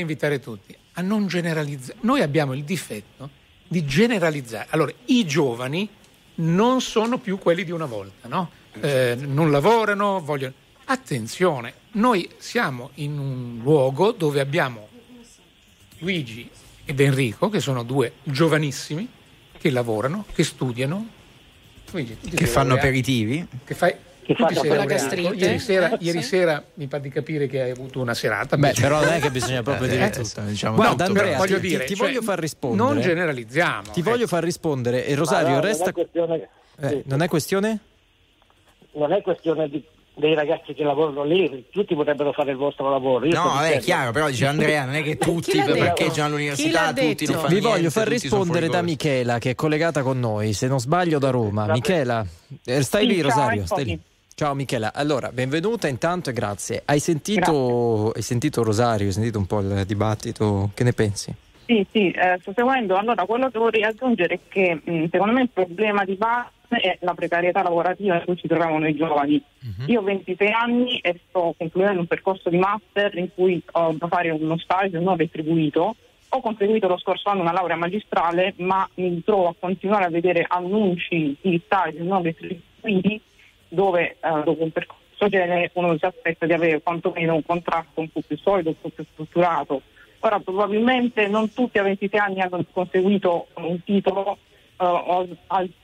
a non generalizzare. Noi abbiamo il difetto di generalizzare. Allora, i giovani non sono più quelli di una volta, no? Non lavorano, vogliono. Attenzione, noi siamo in un luogo dove abbiamo Luigi ed Enrico, che sono due giovanissimi, che lavorano, che studiano. Luigi, che fanno aperitivi. Che fanno la gastrite. Ieri sera mi pare di capire che hai avuto una serata. Però non è che bisogna proprio dire tutto. Diciamo. Guarda, Andrea, voglio dire, voglio far rispondere. Non generalizziamo. Ti voglio far rispondere. E Rosario, resta. Non è questione? Non è questione dei ragazzi che lavorano lì, tutti potrebbero fare il vostro lavoro. È chiaro, però dice Andrea, non è che tutti parcheggiano all'università, tutti non fanno Vi niente. voglio far rispondere da Michela, che è collegata con noi, se non sbaglio da Roma. Michela, stai lì, Rosario, stai lì. Ciao Michela, allora benvenuta intanto e grazie. Hai sentito Rosario, hai sentito un po' il dibattito, che ne pensi? Sì, sto seguendo. Allora, quello che vorrei aggiungere è che secondo me il problema di base è la precarietà lavorativa in cui ci troviamo noi giovani. Io ho 26 anni e sto concludendo un percorso di master in cui ho da fare uno stage non retribuito. Ho conseguito lo scorso anno una laurea magistrale, ma mi trovo a continuare a vedere annunci di stage non retribuiti dove dopo un percorso genere uno si aspetta di avere quantomeno un contratto un po' più solido, un po' più strutturato. Ora probabilmente non tutti a 26 anni hanno conseguito un titolo, altri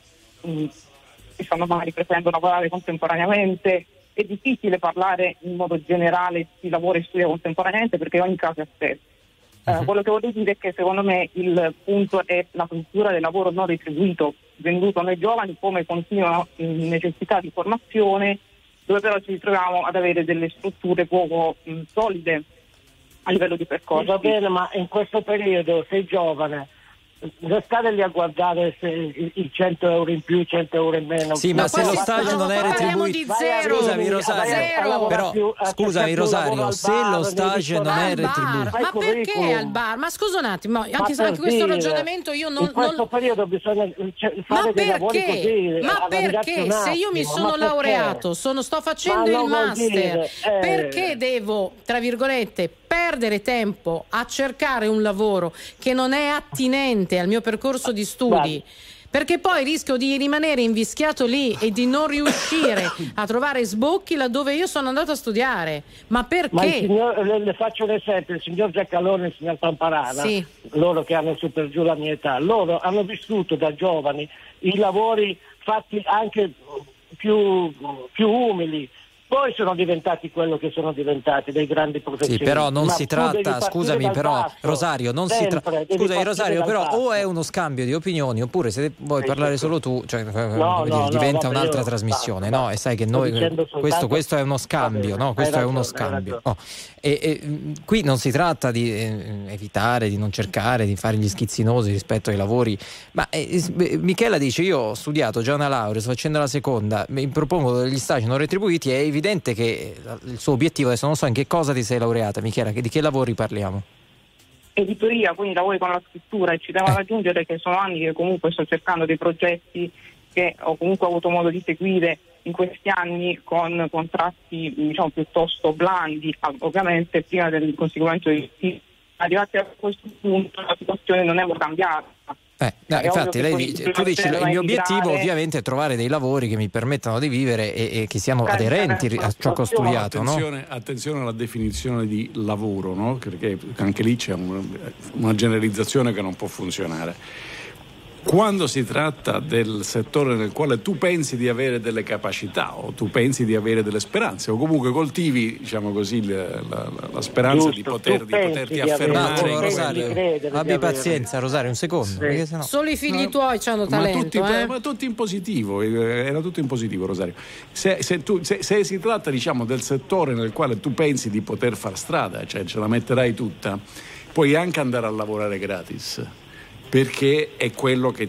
stanno magari preferendo lavorare contemporaneamente. È difficile parlare in modo generale di lavoro e studio contemporaneamente perché ogni caso è a sé. Quello che voglio dire è che secondo me il punto è la cultura del lavoro non retribuito venduto noi giovani come continua necessità di formazione, dove però ci ritroviamo ad avere delle strutture poco solide a livello di percorso. Va bene, ma in questo periodo sei giovane, non stare lì a guardare se i 100 euro in più, 100 euro in meno. Sì, ma se lo stage non è retribuito. Scusami Rosario, però scusami Rosario, se lo stage non è retribuito. Ma perché al bar? Ma scusa un attimo, anche questo ragionamento io non. In questo periodo bisogna fare dei lavori così. Ma perché? Se io mi sono laureato, sto facendo il master, perché devo, tra virgolette, perdere tempo a cercare un lavoro che non è attinente al mio percorso di studi? Perché poi rischio di rimanere invischiato lì e di non riuscire a trovare sbocchi laddove io sono andato a studiare. Ma perché? Le faccio un esempio, il signor Giacalone e il signor Pamparana, loro che hanno su per giù la mia età, loro hanno vissuto da giovani i lavori fatti anche più umili, Poi sono diventati quello che sono diventati, dei grandi professionisti. Sì, però non si tratta, scusami, però Rosario, non si tratta. Scusami Rosario, però o è uno scambio di opinioni, oppure se vuoi parlare solo tu, cioè, diventa un'altra trasmissione, no? E sai che noi questo è uno scambio, no? Questo è uno scambio. Oh. E qui non si tratta di evitare, di non cercare di fare gli schizzinosi rispetto ai lavori, ma Michela dice: io ho studiato già una laurea, sto facendo la seconda, mi propongo degli stage non retribuiti. È evidente che il suo obiettivo, adesso non so in che cosa ti sei laureata, Michela, di che lavori parliamo? Editoria, quindi lavori con la scrittura, e ci devo aggiungere che sono anni che comunque sto cercando dei progetti che ho comunque avuto modo di seguire in questi anni, con contratti diciamo piuttosto blandi, ovviamente prima del conseguimento di arrivati a questo punto la situazione non è cambiata. Infatti tu dici il mio obiettivo ovviamente è trovare dei lavori che mi permettano di vivere e che siano aderenti a ciò che ho studiato. Attenzione alla definizione di lavoro, no? Perché anche lì c'è una generalizzazione che non può funzionare. Quando si tratta del settore nel quale tu pensi di avere delle capacità o tu pensi di avere delle speranze o comunque coltivi, diciamo così, la speranza di poterti affermare. Rosario, abbi pazienza, Rosario, un secondo. Perché sennò... Solo i figli tuoi hanno talento. Ma tutti in positivo, era tutto in positivo, Rosario. Se si tratta, diciamo, del settore nel quale tu pensi di poter far strada, cioè ce la metterai tutta, puoi anche andare a lavorare gratis. Perché è quello che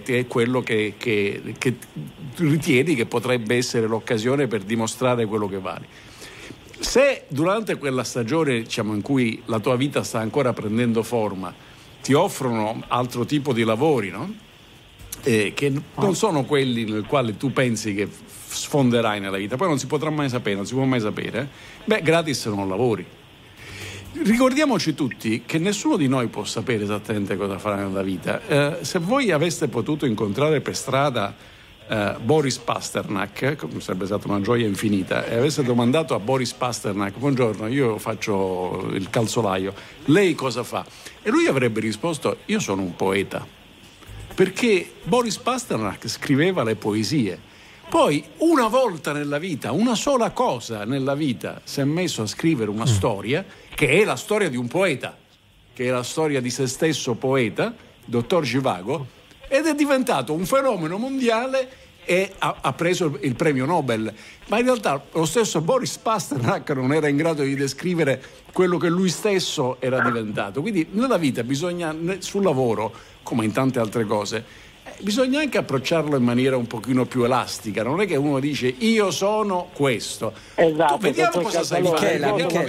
ritieni che potrebbe essere l'occasione per dimostrare quello che vali. Se durante quella stagione, diciamo, in cui la tua vita sta ancora prendendo forma, ti offrono altro tipo di lavori, no? Che non sono quelli nel quale tu pensi che sfonderai nella vita, poi non si potrà mai sapere, non si può mai sapere, gratis non lavori. Ricordiamoci tutti che nessuno di noi può sapere esattamente cosa farà nella vita. Se voi aveste potuto incontrare per strada Boris Pasternak, sarebbe stata una gioia infinita, e avesse domandato a Boris Pasternak: buongiorno, io faccio il calzolaio, lei cosa fa? E lui avrebbe risposto: io sono un poeta, perché Boris Pasternak scriveva le poesie. Poi una volta nella vita, una sola cosa nella vita, si è messo a scrivere una storia che è la storia di un poeta, che è la storia di se stesso poeta, dottor Zhivago, ed è diventato un fenomeno mondiale e ha preso il premio Nobel. Ma in realtà lo stesso Boris Pasternak non era in grado di descrivere quello che lui stesso era diventato. Quindi nella vita bisogna, sul lavoro, come in tante altre cose, bisogna anche approcciarlo in maniera un pochino più elastica. Non è che uno dice io sono questo. Esatto, vediamo cosa sai fare.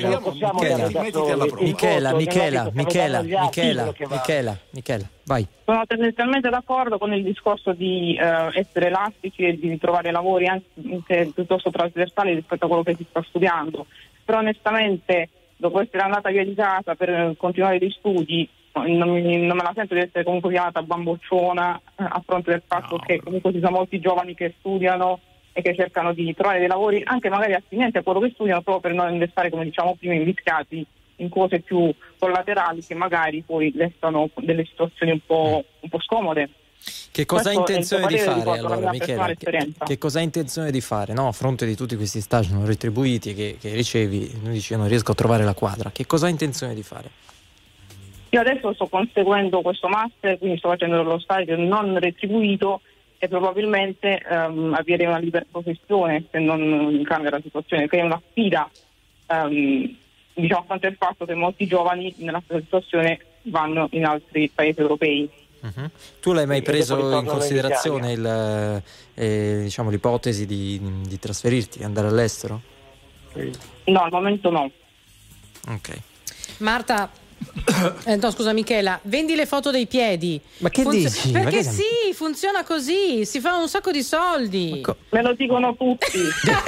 Michela, vai. Sono tendenzialmente d'accordo con il discorso di essere elastici e di trovare lavori anche piuttosto trasversali rispetto a quello che si sta studiando. Però onestamente, dopo essere andata via di casa per continuare gli studi, non me la sento di essere comunque chiamata bambocciona a fronte del fatto che comunque ci sono molti giovani che studiano e che cercano di trovare dei lavori anche magari attinenti a quello che studiano, proprio per non restare, come diciamo prima, invischiati in cose più collaterali che magari poi restano delle situazioni un po' scomode. Che cosa hai intenzione di fare allora, Michela? Che cosa hai intenzione di fare, no? A fronte di tutti questi stage non retribuiti che ricevi, tu dici non riesco a trovare la quadra, che cosa hai intenzione di fare? Io adesso sto conseguendo questo master, quindi sto facendo lo stage non retribuito e probabilmente avere una libera professione se non cambia la situazione, che è una sfida, diciamo, a fronte del fatto che molti giovani nella stessa situazione vanno in altri paesi europei. Uh-huh. Tu l'hai mai preso in considerazione diciamo, l'ipotesi di trasferirti, di andare all'estero? No, al momento no. Ok. Marta, no, scusa Michela, vendi le foto dei piedi. Ma che dici? Perché sì, funziona così, si fa un sacco di soldi. Me lo dicono tutti.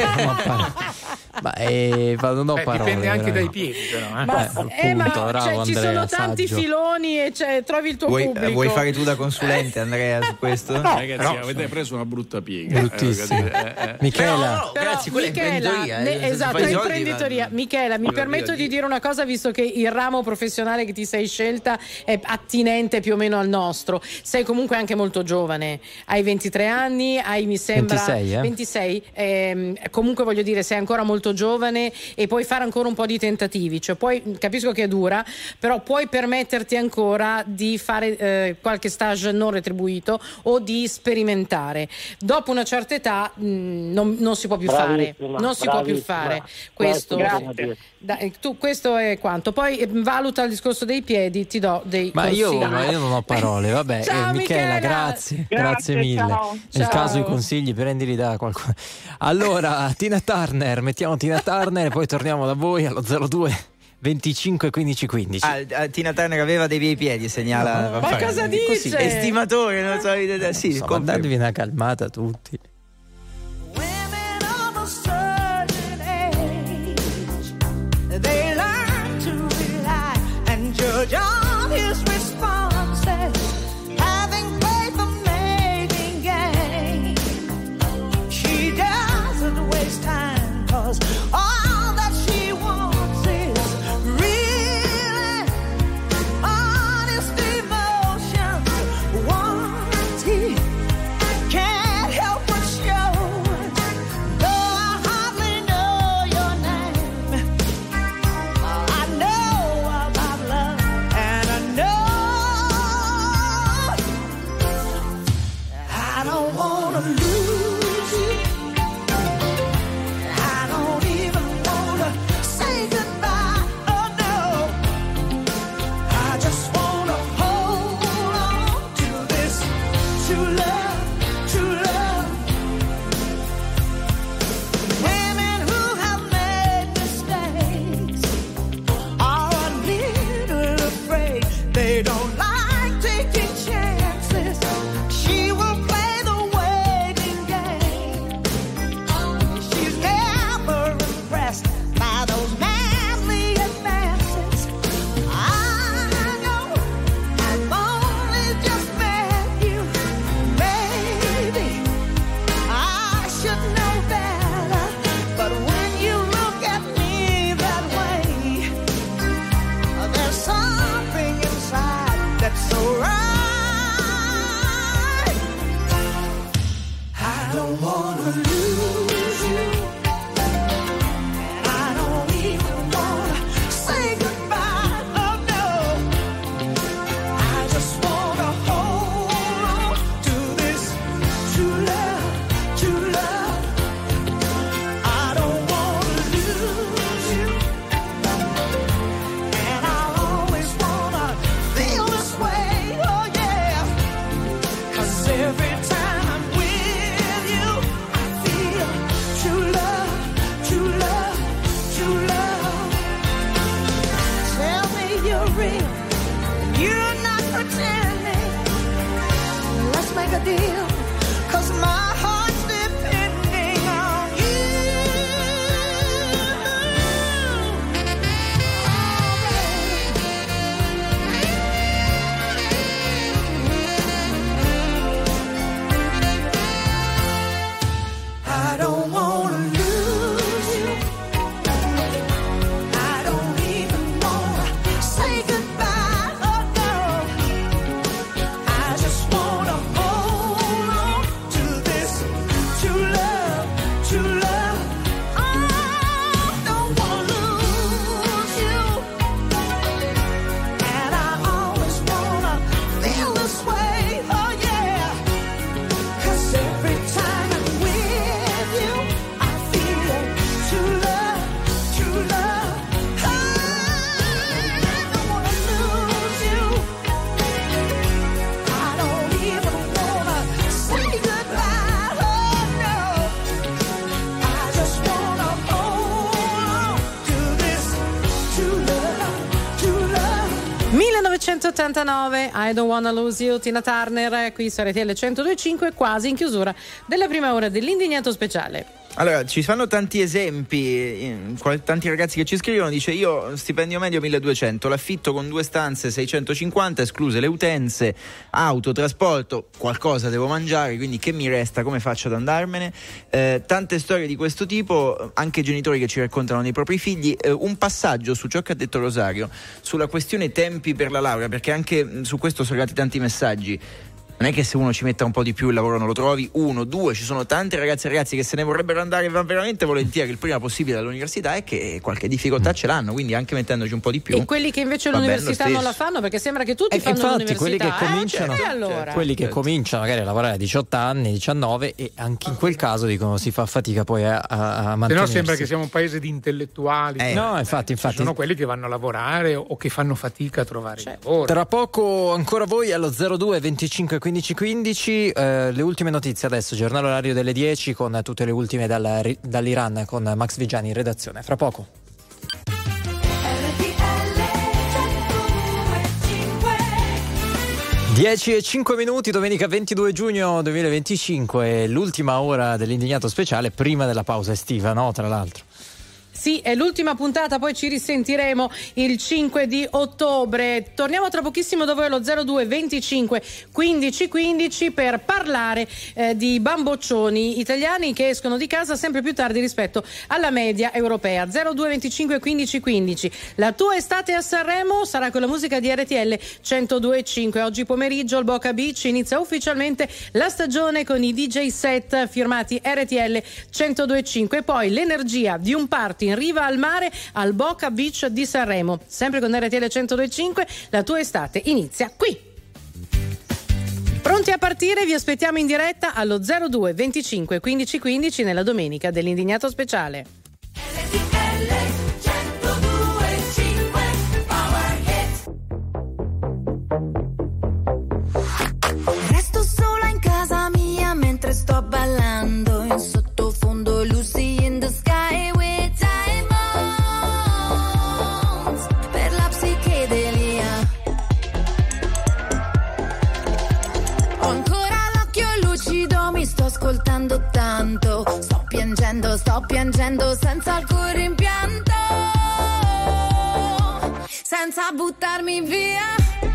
Non ho parole. Dipende anche dai piedi, però. Ma ci sono tanti filoni e trovi il tuo pubblico. Vuoi fare tu da consulente, Andrea, su questo? No, ragazzi, avete preso una brutta piega. Bruttissimo. Michela, grazie, quella è imprenditoria. Esatto, è imprenditoria. Michela, mi permetto di dire una cosa, visto che il ramo professionale che ti sei scelta è attinente più o meno al nostro. Sei comunque anche molto giovane, hai 23 anni, mi sembra 26, 26, comunque voglio dire, sei ancora molto molto giovane e puoi fare ancora un po' di tentativi, cioè capisco che è dura, però puoi permetterti ancora di fare qualche stage non retribuito o di sperimentare. Dopo una certa età non si può più fare, non si può più fare questo. Questo è quanto. Poi valuta il discorso dei piedi, ti do dei consigli. Io non ho parole, vabbè. Ciao, Michela, grazie mille. Ciao. Nel caso i consigli prendili da qualcuno. Allora, Tina Turner, mettiamo Tina Turner e poi torniamo da voi allo 02 25 15 15. Tina Turner aveva dei bei piedi, segnala. Ma cosa dice? Così, estimatore, non so, sì, datevi una calmata tutti. They learn to rely and judge on his responses, having faith of making gain. She doesn't waste time, 'cause all that she wants is really honest emotions. Once he can't help but show, though I hardly know your name. I know about love, and I know I don't wanna lose you. I don't even wanna say goodbye, oh no. I just wanna hold on to this true love, true love. Women who have made mistakes are a little afraid. They don't like taking chances. She will play the waiting game. She's never impressed by those manly advances. I know I've only just met you. Maybe I should know better, but when you look at me that way, there's something inside that's so right. I don't wanna lose you, and I don't even wanna say goodbye, oh no. I just wanna hold on to this true love, true love. I don't wanna lose you, and I always wanna feel this way, oh yeah. 'Cause every time I'm with you, I feel true love, true love, true love. Tell me you're real, you're not pretending. Let's make a deal, 'cause my heart's depending on you. I don't wanna lose you. I don't even wanna say goodbye, oh no. I just wanna hold on to this true love, true love. I don't wanna lose you, and I always wanna feel this way, oh yeah. 'Cause every time I'm with you, I feel true love, true love. I don't wanna lose you. I don't even wanna say goodbye, oh no. I just wanna hold on to this true love, true love. 1989, I Don't Wanna Lose You, Tina Turner, qui su RTL 102.5, quasi in chiusura della prima ora dell'Indignato Speciale. Allora, ci fanno tanti esempi, tanti ragazzi che ci scrivono, dice io stipendio medio 1200, l'affitto con 2 stanze 650, escluse le utenze, auto, trasporto, qualcosa devo mangiare, quindi che mi resta, come faccio ad andarmene? Tante storie di questo tipo, anche genitori che ci raccontano dei propri figli. Un passaggio su ciò che ha detto Rosario, sulla questione tempi per la laurea, perché anche su questo sono arrivati tanti messaggi. non è che se uno ci metta un po' di più il lavoro non lo trovi. 1, 2, ci sono tante ragazze e ragazzi che se ne vorrebbero andare veramente volentieri il prima possibile dall'università e che qualche difficoltà ce l'hanno, quindi anche mettendoci un po' di più. E quelli che invece l'università non la fanno, perché sembra che tutti fanno infatti, l'università. Quelli che cominciano, allora? quelli che cominciano magari a lavorare a 18 anni, 19, e anche in quel caso dicono si fa fatica poi a mantenersi. Se no sembra che siamo un paese di intellettuali. No, infatti. Sono quelli che vanno a lavorare o che fanno fatica a trovare lavoro. Tra poco ancora voi allo 02 25 15 15, le ultime notizie adesso, giornale orario delle 10 con tutte le ultime dall'Iran con Max Vigiani in redazione. Fra poco. 10:05, domenica 22 giugno 2025, l'ultima ora dell'Indignato Speciale prima della pausa estiva, no? Tra l'altro. Sì, è l'ultima puntata, poi ci risentiremo il 5 di ottobre. Torniamo tra pochissimo da voi allo 02 25 15 15 per parlare di bamboccioni italiani che escono di casa sempre più tardi rispetto alla media europea. 02 25 15 15. La tua estate a Sanremo sarà con la musica di RTL 102.5. Oggi pomeriggio al Boca Beach inizia ufficialmente la stagione con i DJ set firmati RTL 102.5 e poi l'energia di un party in riva al mare al Boca Beach di Sanremo. Sempre con RTL 102.5, la tua estate inizia qui. Pronti a partire? Vi aspettiamo in diretta allo 02 25 15 15 nella domenica dell'Indignato Speciale. Resto sola in casa mia mentre sto ballando in sottofondo Lucy in the Sky with Diamonds per la psichedelia. Ho ancora l'occhio lucido, mi sto ascoltando tanto, sto piangendo senza alcun rimpianto, senza buttarmi via.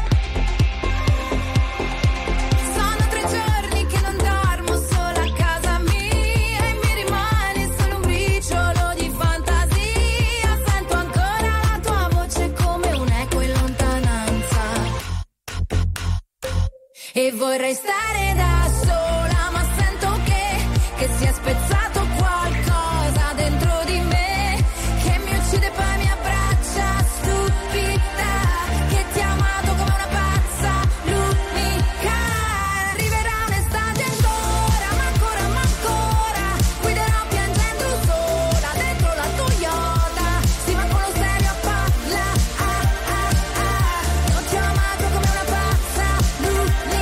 E vorrei stare da sola, ma sento che si è spezzato qualcosa dentro di me, che mi uccide poi mi abbraccia stupida, che ti ha amato come una pazza, l'unica. Arriverà un'estate ancora, ma ancora, guiderò piangendo sola dentro la Toyota, sì ma con lo stereo a palla, non ti ho amato come una pazza, l'unica.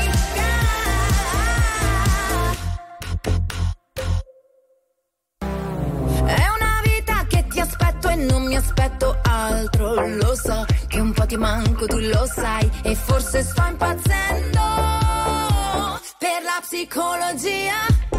È una vita che ti aspetto e non mi aspetto altro. Lo so che un po' ti manco, tu lo sai, e forse sto impazzendo per la psicologia.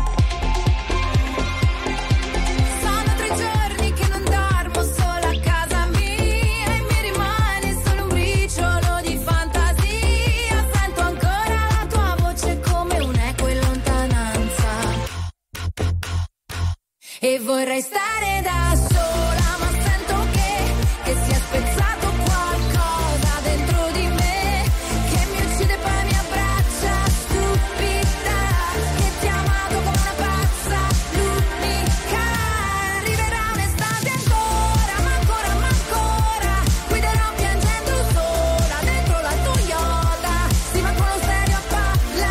Sono 3 giorni che non dormo sola a casa mia e mi rimane solo un briciolo di fantasia. Sento ancora la tua voce come un'eco in lontananza. E vorrei stare da sola, ma sento che si è spezzato qualcosa dentro di me, che mi uccide poi mi abbraccia stupida, che ti ha amato come una pazza, l'unica. Arriverà un'estate ancora, ma ancora, guiderò piangendo sola dentro la Toyota, sì ma con lo stereo a palla,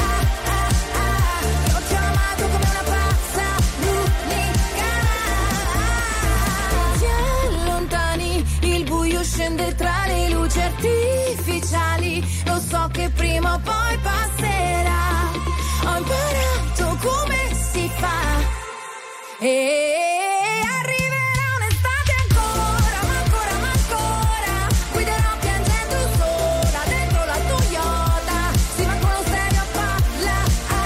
io ti ho amato come una pazza, l'unica. Ti allontani, il buio scende tra le luci artificiali, lo so che prima o poi passerà, ho imparato come si fa e arriverà un'estate ancora, ma ancora, guiderò piangendo sola dentro la Toyota, sì ma con lo stereo a palla,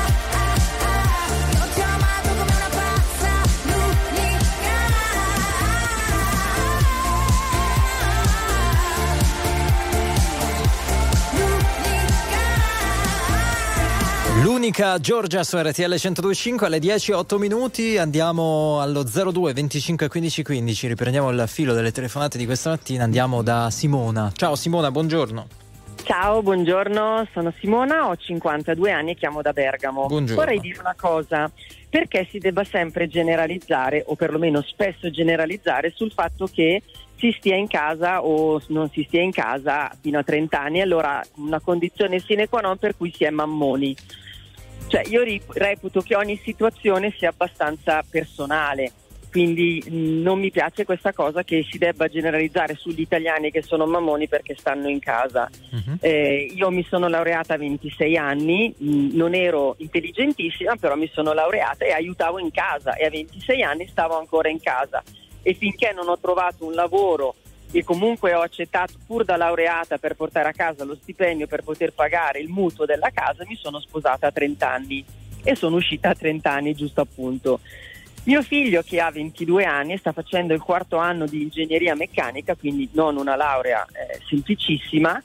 io ti ho amato come una pazza, l'unica. L'unica Giorgia su RTL 102.5 alle 10:08. Andiamo allo 02 25 15 15. Riprendiamo il filo delle telefonate di questa mattina. Andiamo da Simona. Ciao Simona, buongiorno. Ciao, buongiorno, sono Simona, ho 52 anni e chiamo da Bergamo. Buongiorno. Vorrei dire una cosa, perché si debba sempre generalizzare, o perlomeno spesso generalizzare, sul fatto che si stia in casa o non si stia in casa fino a 30 anni, allora una condizione sine qua non per cui si è mammoni. Cioè io reputo che ogni situazione sia abbastanza personale, quindi non mi piace questa cosa che si debba generalizzare sugli italiani che sono mammoni perché stanno in casa. Io mi sono laureata a 26 anni, non ero intelligentissima, però mi sono laureata e aiutavo in casa, e a 26 anni stavo ancora in casa, e finché non ho trovato un lavoro e comunque ho accettato pur da laureata per portare a casa lo stipendio per poter pagare il mutuo della casa, mi sono sposata a 30 anni e sono uscita a 30 anni, giusto appunto. Mio figlio, che ha 22 anni, sta facendo il 4º anno di ingegneria meccanica, quindi non una laurea semplicissima,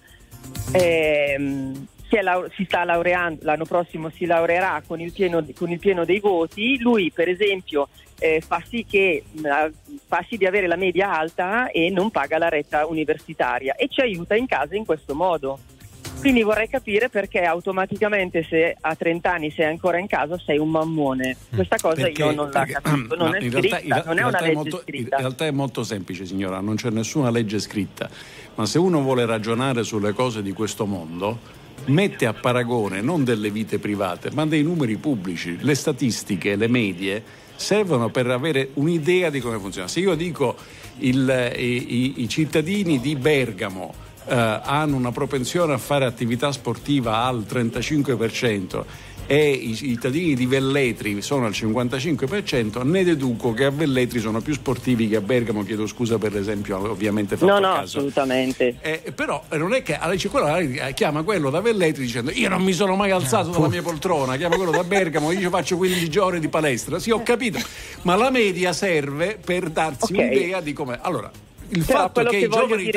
si sta laureando, l'anno prossimo si laureerà con il pieno dei voti. Lui per esempio fa sì di avere la media alta e non paga la retta universitaria e ci aiuta in casa in questo modo. Quindi vorrei capire perché automaticamente, se a 30 anni sei ancora in casa, sei un mammone. Questa cosa io non la capisco, non è scritta, non è una legge scritta. In realtà è molto semplice, signora, non c'è nessuna legge scritta, ma se uno vuole ragionare sulle cose di questo mondo, mette a paragone non delle vite private, ma dei numeri pubblici. Le statistiche, le medie servono per avere un'idea di come funziona. Se io dico i cittadini di Bergamo hanno una propensione a fare attività sportiva al 35% e i cittadini di Velletri sono al 55%, ne deduco che a Velletri sono più sportivi che a Bergamo. Chiedo scusa per l'esempio ovviamente fatto a caso. Assolutamente. Però non è che chiama quello da Velletri dicendo io non mi sono mai alzato dalla mia poltrona, chiama quello da Bergamo, io faccio 15 ore di palestra. Sì, ho capito, ma la media serve per darsi un'idea di come. Allora, il fatto che i giovani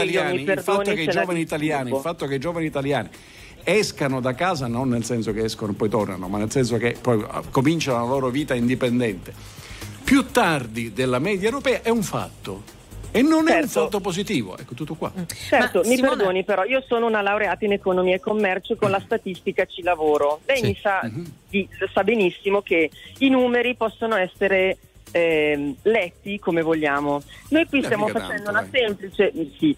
italiani escano da casa, non nel senso che escono e poi tornano, ma nel senso che poi cominciano la loro vita indipendente più tardi della media europea, è un fatto e non è un fatto positivo. Ecco, tutto qua. Certo, mi perdoni, però io sono una laureata in economia e commercio, con la statistica ci lavoro. Lei mi sa benissimo che i numeri possono essere letti come vogliamo. Noi qui stiamo facendo una semplice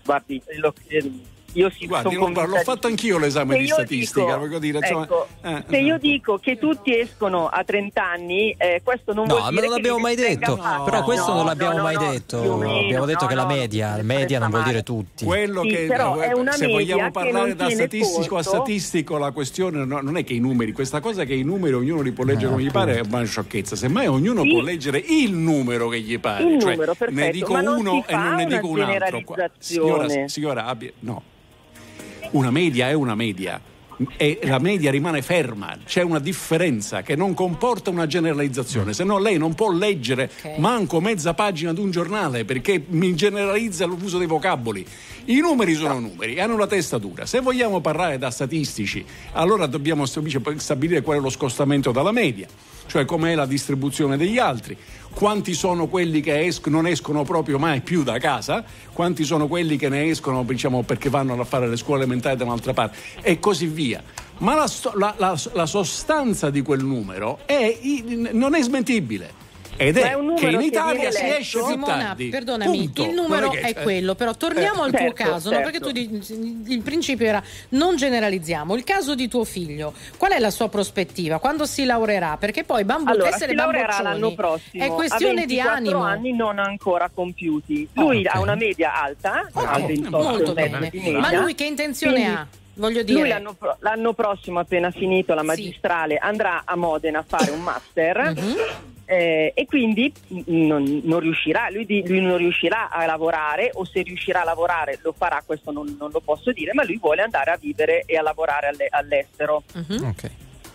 l'ho fatto anch'io l'esame di statistica, voglio dire, se io dico che tutti escono a 30 anni, questo non vuol dire ma non l'abbiamo mai detto. Però questo non l'abbiamo mai detto. Abbiamo detto che la media non vuol dire tutti. Quello che però è una se media, vogliamo parlare da statistico a conto. Statistico, la questione non è che i numeri, questa cosa che i numeri ognuno li può leggere come gli pare è una sciocchezza. Semmai ognuno può leggere il numero che gli pare, numero, ne dico uno e non ne dico un altro. Signora, no. Una media è una media e la media rimane ferma, c'è una differenza che non comporta una generalizzazione, se no lei non può leggere manco mezza pagina di un giornale perché mi generalizza l'uso dei vocaboli. I numeri sono numeri, hanno una testa dura. Se vogliamo parlare da statistici, allora dobbiamo stabilire qual è lo scostamento dalla media, cioè com'è la distribuzione degli altri, quanti sono quelli che non escono proprio mai più da casa, quanti sono quelli che ne escono perché vanno a fare le scuole elementari da un'altra parte e così via. Ma la sostanza di quel numero non è smentibile. Ed è che in Italia si esce più tardi. Perdonami, punto. il numero è quello, però torniamo al tuo caso, no? Perché tu il principio era non generalizziamo. Il caso di tuo figlio, qual è la sua prospettiva? Quando si laureerà? Perché poi essere si laureerà l'anno prossimo, è questione di animo. Anni non ancora compiuti. Lui ha una media alta, molto bene. Ma lui che intenzione ha? Voglio dire, lui l'anno prossimo, appena finito la magistrale, andrà a Modena a fare un master. E quindi non riuscirà, lui non riuscirà a lavorare, o se riuscirà a lavorare lo farà, questo non lo posso dire, ma lui vuole andare a vivere e a lavorare all'estero.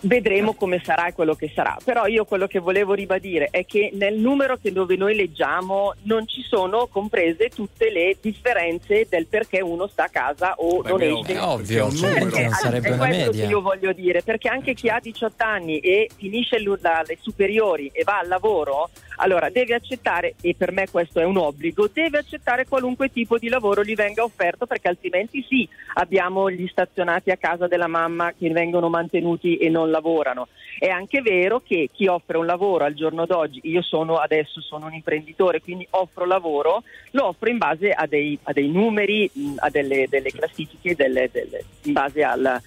vedremo come sarà e quello che sarà. Però io quello che volevo ribadire è che nel numero dove noi leggiamo non ci sono comprese tutte le differenze del perché uno sta a casa o non esce. È ovvio, Perché sarebbe è una questo media. che io voglio dire, perché anche chi ha 18 anni e finisce le superiori e va al lavoro, allora deve accettare, e per me questo è un obbligo, deve accettare qualunque tipo di lavoro gli venga offerto, perché altrimenti sì, abbiamo gli stazionati a casa della mamma che vengono mantenuti e non lavorano. È anche vero che chi offre un lavoro al giorno d'oggi, io adesso sono un imprenditore, quindi offro lavoro, lo offro in base a dei numeri, a delle classifiche, in base al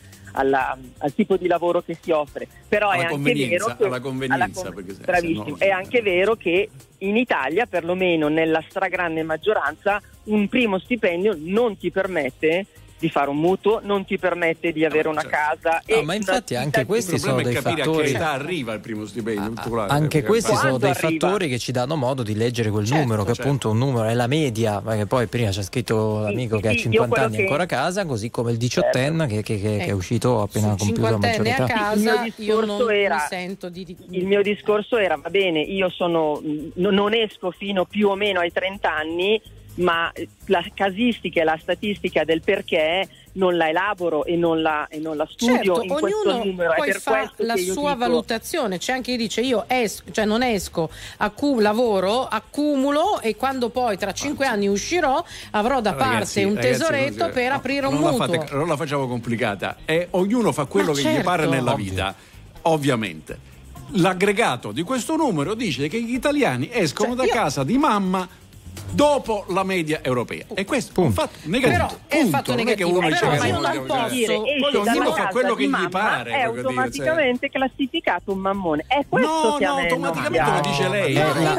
tipo di lavoro che si offre. Però è anche vero che alla convenienza, bravissimo, è anche vero che in Italia, perlomeno nella stragrande maggioranza, un primo stipendio non ti permette di fare un mutuo, non ti permette di avere una casa. Ma infatti anche questi sono dei fattori. Il problema è capire a che età arriva il primo stipendio. Anche questi sono dei fattori che ci danno modo di leggere quel numero, che appunto un numero è la media, perché poi prima c'è scritto l'amico che ha 50 anni ancora a casa, così come il 18enne che è uscito appena compiuto la maggiore età. A casa, io non mi sento il mio discorso era, va bene, io non esco fino più o meno ai 30 anni, ma la casistica e la statistica del perché non la elaboro e non la studio. Certo, in questo numero. poi è per fa la sua valutazione. C'è anche chi dice io non esco, lavoro, accumulo e quando poi tra 5 anni uscirò avrò da parte un tesoretto per aprire un mutuo. Non la facciamo complicata, ognuno fa quello che gli pare nella vita, ovviamente. L'aggregato di questo numero dice che gli italiani escono da casa di mamma dopo la media europea, e questo è un fatto negativo. Però è un fatto negativo, uno dice però io non posso ognuno fa quello che gli pare, è automaticamente classificato un mammone. È questo che automaticamente lo dice lei.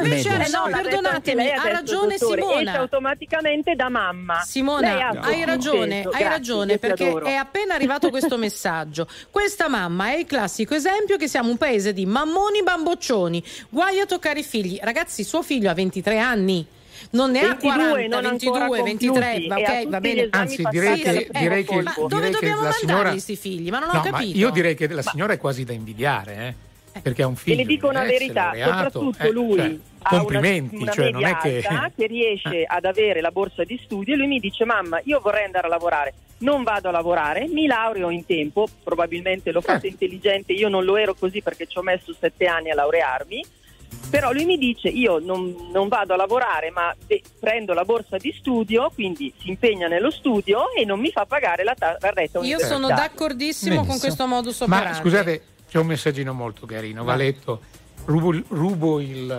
Perdonatemi, ha ragione Simona. Esce automaticamente da mamma. Simona, hai ragione, perché è appena arrivato questo messaggio. Questa mamma è il classico esempio che siamo un paese di mammoni bamboccioni, guai a toccare i figli. Ragazzi, suo figlio ha 23 anni. Non ne 22, ha 40, 22, 23, ok, va bene. Anzi, direi che ma dove dobbiamo mandarli questi figli? Ma non ho capito. Io direi che la signora è quasi da invidiare, perché ha un figlio. E le dico una verità, soprattutto lui complimenti, ha una cioè non è che riesce ad avere la borsa di studio, e lui mi dice mamma, io vorrei andare a lavorare, non vado a lavorare, mi laureo in tempo, probabilmente l'ho fatto intelligente, io non lo ero così perché ci ho messo 7 anni a laurearmi. Però lui mi dice io non vado a lavorare, ma prendo la borsa di studio, quindi si impegna nello studio e non mi fa pagare la retta universitaria. Io sono d'accordissimo con questo modus operandi. Ma scusate, c'è un messaggino molto carino, va letto. Rubo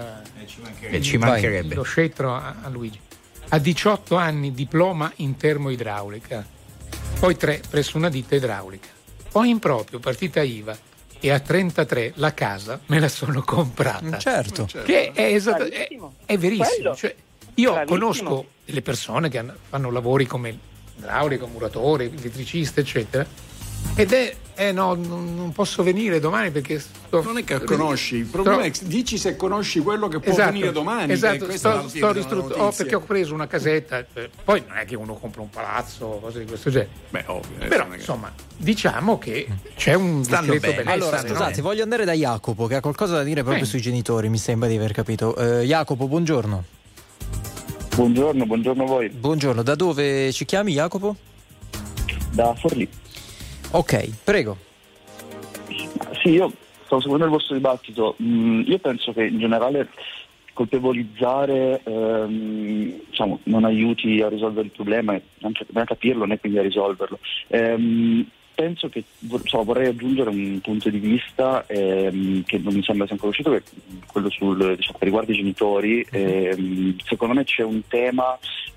ci mancherebbe lo scettro a Luigi. A 18 anni diploma in termoidraulica, poi 3 presso una ditta idraulica, poi in proprio partita IVA, e a 33 la casa me la sono comprata. Certo. Che è verissimo. Cioè, io conosco delle persone che fanno lavori come idraulico, muratore, elettricista, eccetera, ed non posso venire domani perché non è che conosci, il problema è dici se conosci quello che può venire domani. Esatto, perché ho preso una casetta, poi non è che uno compra un palazzo, cose di questo genere. Beh, ovvio. Però insomma, diciamo che c'è un discreto benessere. Allora, scusate, voglio andare da Jacopo che ha qualcosa da dire proprio sui genitori, mi sembra di aver capito. Jacopo, buongiorno. Buongiorno a voi. Buongiorno, da dove ci chiami, Jacopo? Da Forlì. Ok, prego. Sì, io stavo seguendo il vostro dibattito. Io penso che in generale colpevolizzare non aiuti a risolvere il problema, anche a capirlo, né quindi a risolverlo. Penso che vorrei aggiungere un punto di vista che non mi sembra sempre uscito, che è quello che riguarda i genitori. Secondo me c'è un tema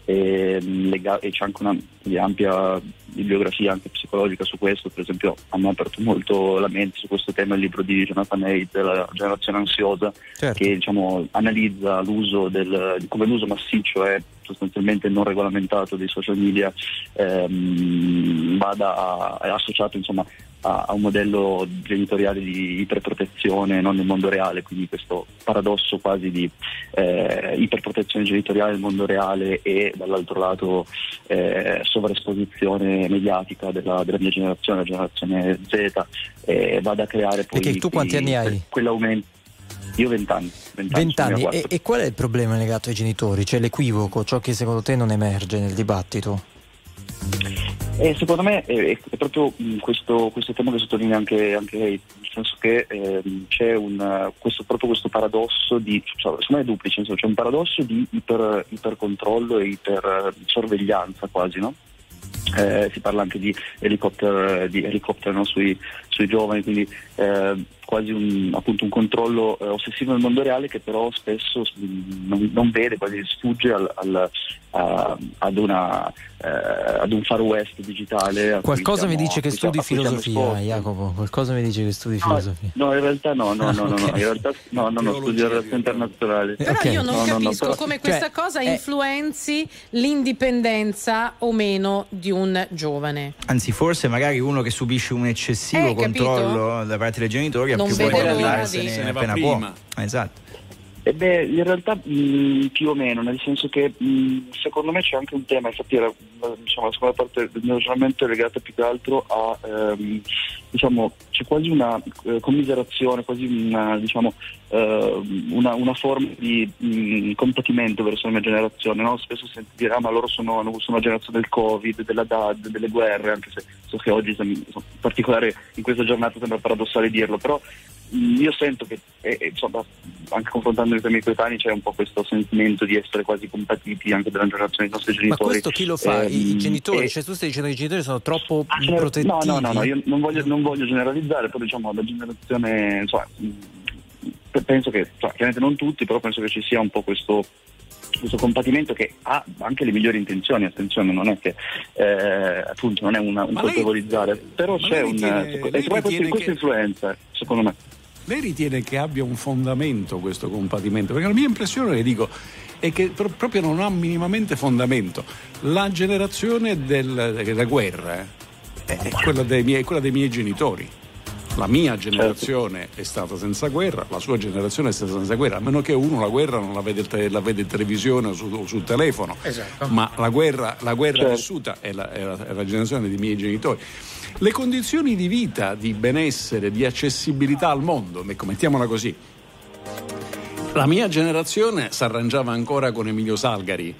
e c'è anche una ampia bibliografia anche psicologica su questo. Per esempio a me ha aperto molto la mente su questo tema il libro di Jonathan Haidt, La generazione ansiosa, che analizza come l'uso massiccio è sostanzialmente non regolamentato dei social media vada associato a un modello genitoriale di iperprotezione non nel mondo reale, quindi questo paradosso quasi di iperprotezione genitoriale nel mondo reale e dall'altro lato sovraesposizione mediatica della mia generazione, la generazione Z, vada a creare poi. Perché tu quanti anni hai? Quell'aumento. Io 20 anni. 20 anni. E qual è il problema legato ai genitori? Cioè l'equivoco, ciò che secondo te non emerge nel dibattito? Secondo me è proprio questo tema che sottolinea anche lei, nel senso che c'è questo paradosso di, secondo me è duplice, nel senso c'è un paradosso di ipercontrollo e ipersorveglianza quasi, no? Si parla anche di elicottero no? sui giovani, una quasi un controllo ossessivo nel mondo reale che però spesso non vede, quasi sfugge ad un far west digitale. Qualcosa mi dice che studi filosofia, Jacopo, qualcosa mi dice che studi filosofia. No, in realtà no, in realtà studio relazioni internazionali. Però io non capisco come questa cosa influenzi l'indipendenza o meno di un giovane. Anzi, forse magari uno che subisce un eccessivo controllo da parte dei genitori ha non più voglia di andarsene andarsene appena può. Esatto. In realtà più o meno, nel senso che secondo me c'è anche un tema, infatti la seconda parte del mio ragionamento è legata più che altro a c'è quasi una commiserazione, quasi una forma di compatimento verso la mia generazione, no? Spesso sento dire ma loro sono la generazione del Covid, della DAD, delle guerre, anche se so che oggi in particolare in questa giornata sembra paradossale dirlo, però io sento che anche confrontandomi con i miei coetanei c'è un po' questo sentimento di essere quasi compatibili anche della generazione dei nostri genitori. Ma questo chi lo fa? I genitori? Cioè tu stai dicendo che i genitori sono troppo protettivi? No, io non voglio generalizzare, però la generazione penso che chiaramente non tutti, però penso che ci sia un po' questo compatimento che ha anche le migliori intenzioni, attenzione, non è che appunto non è un colpevolizzare, però c'è questa influenza, secondo me. Lei ritiene che abbia un fondamento questo compatimento? Perché la mia impressione, le dico, è che proprio non ha minimamente fondamento. La generazione della guerra è quella dei miei genitori. La mia generazione è stata senza guerra, la sua generazione è stata senza guerra, a meno che uno la guerra non la vede in televisione o sul telefono. Esatto. Ma la guerra vissuta è la generazione dei miei genitori. Le condizioni di vita, di benessere, di accessibilità al mondo, mettiamola così. La mia generazione si arrangiava ancora con Emilio Salgari.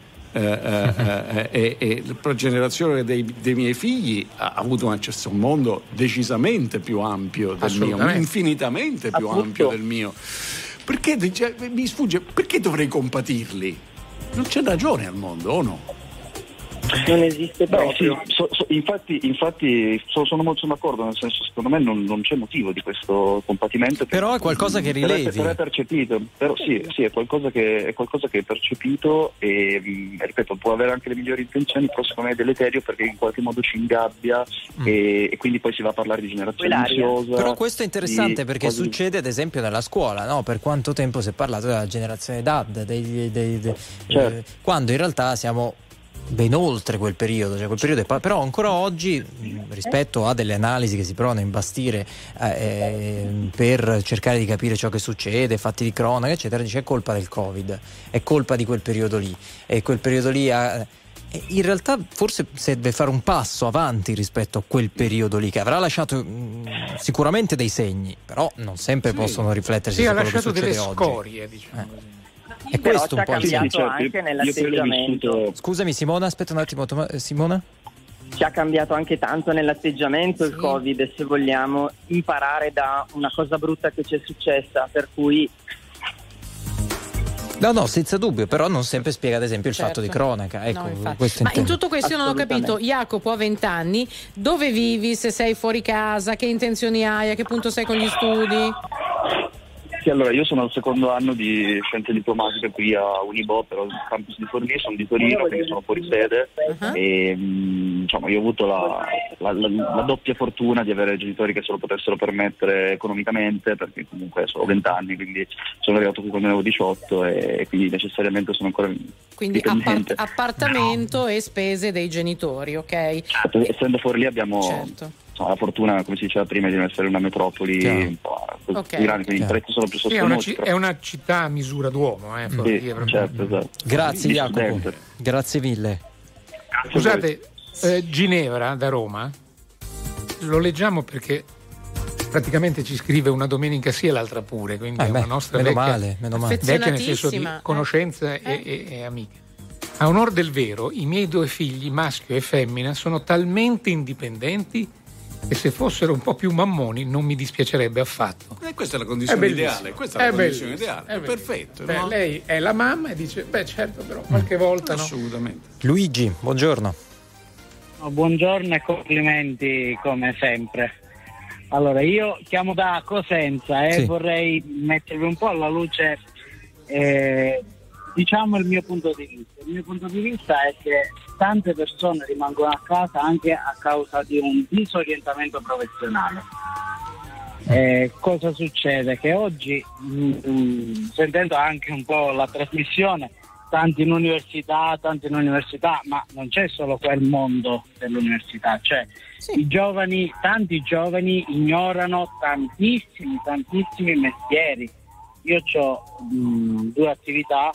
E la generazione dei miei figli ha avuto un accesso a un mondo decisamente più ampio del mio, infinitamente più ampio del mio. Perché mi sfugge, perché dovrei compatirli? Non c'è ragione al mondo, o no? Non esiste proprio. Infatti sono molto d'accordo, nel senso, secondo me non c'è motivo di questo compatimento. Però è qualcosa che rilevi. Però è percepito. Però sì, è qualcosa che è percepito e ripeto, può avere anche le migliori intenzioni, però secondo me è deleterio perché in qualche modo ci ingabbia e quindi poi si va a parlare di generazione ansiosa. Però questo è interessante perché succede ad esempio nella scuola, no? Per quanto tempo si è parlato della generazione DAD, quando in realtà siamo ben oltre quel periodo, cioè quel periodo però ancora oggi rispetto a delle analisi che si provano a imbastire per cercare di capire ciò che succede, fatti di cronaca eccetera, dice è colpa del Covid, è colpa di quel periodo lì, e quel periodo lì in realtà forse serve fare un passo avanti rispetto a quel periodo lì che avrà lasciato sicuramente dei segni, però non sempre possono riflettersi su quello che succede oggi. Ha lasciato delle scorie, diciamo così. E questo un po' cambiato anche nell'atteggiamento. Scusami Simona, aspetta un attimo, Simona? Ci ha cambiato anche tanto nell'atteggiamento il Covid, se vogliamo imparare da una cosa brutta che ci è successa, per cui No, senza dubbio, però non sempre spiega ad esempio il fatto di cronaca. Ecco, ma in tutto questo io non ho capito, Jacopo ha 20 anni, dove vivi, se sei fuori casa, che intenzioni hai, a che punto sei con gli studi? Sì, allora io sono al secondo anno di scienze diplomatiche qui a Unibo, però il campus di Forlì, sono di Torino, quindi sono fuori sede e io ho avuto la doppia fortuna di avere genitori che se lo potessero permettere economicamente, perché comunque sono 20 anni, quindi sono arrivato qui quando avevo 18 e quindi necessariamente sono ancora quindi appartamento e spese dei genitori, ok? Essendo Forlì abbiamo la fortuna, come si diceva prima, di non essere una metropoli un po' grande, quindi i prezzi sono più sostenuti. È una città a misura d'uomo, certo, esatto. Grazie Jacopo, grazie mille. Scusate, Ginevra da Roma, lo leggiamo perché praticamente ci scrive una domenica sì e l'altra pure, quindi è una nostra vecchia nel senso di conoscenza e amica. A onor del vero, i miei 2 figli, maschio e femmina, sono talmente indipendenti che se fossero un po' più mammoni non mi dispiacerebbe affatto. Questa è la condizione ideale. Questa è la condizione ideale. È perfetto. No? Lei è la mamma e dice, certo, però qualche volta assolutamente. Luigi, buongiorno. Buongiorno e complimenti come sempre. Allora, io chiamo da Cosenza e vorrei mettervi un po' alla luce diciamo il mio punto di vista. Il mio punto di vista è che tante persone rimangono a casa anche a causa di un disorientamento professionale. Cosa succede? Che oggi, sentendo anche un po' la trasmissione, tanti in università, ma non c'è solo quel mondo dell'università, cioè tanti giovani ignorano tantissimi mestieri. Io ho 2 attività.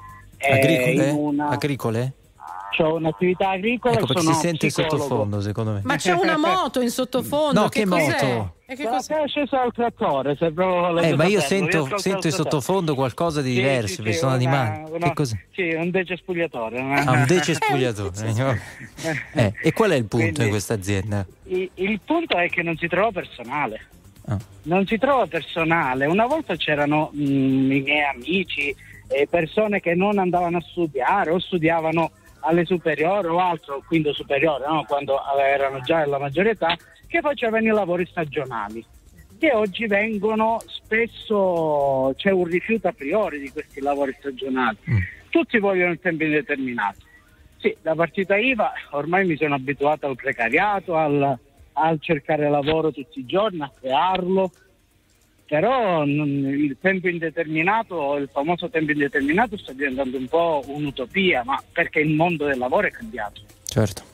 Agricole? C'ho un'attività agricola. Ecco perché sono si sente in psicologo. sottofondo, secondo me. Ma c'è una moto in sottofondo? No, che moto? È sceso al trattore, se proprio ma io sento in sottofondo qualcosa di diverso, perché sono animali. Che cos'è? Sì, un decespugliatore. Un decespugliatore. E qual è il punto in questa azienda? Il punto è che non si trova personale. Non si trova personale. Una volta c'erano i miei amici, persone che non andavano a studiare o studiavano alle superiori o altro, quinto superiore, no? Quando erano già alla maggiore età, che facevano i lavori stagionali, che oggi vengono spesso, c'è un rifiuto a priori di questi lavori stagionali. Tutti vogliono il tempo indeterminato. Sì, da partita IVA ormai mi sono abituato al precariato, al cercare lavoro tutti i giorni, a crearlo, però il tempo indeterminato, il famoso tempo indeterminato, sta diventando un po' un'utopia, ma perché il mondo del lavoro è cambiato. Certo.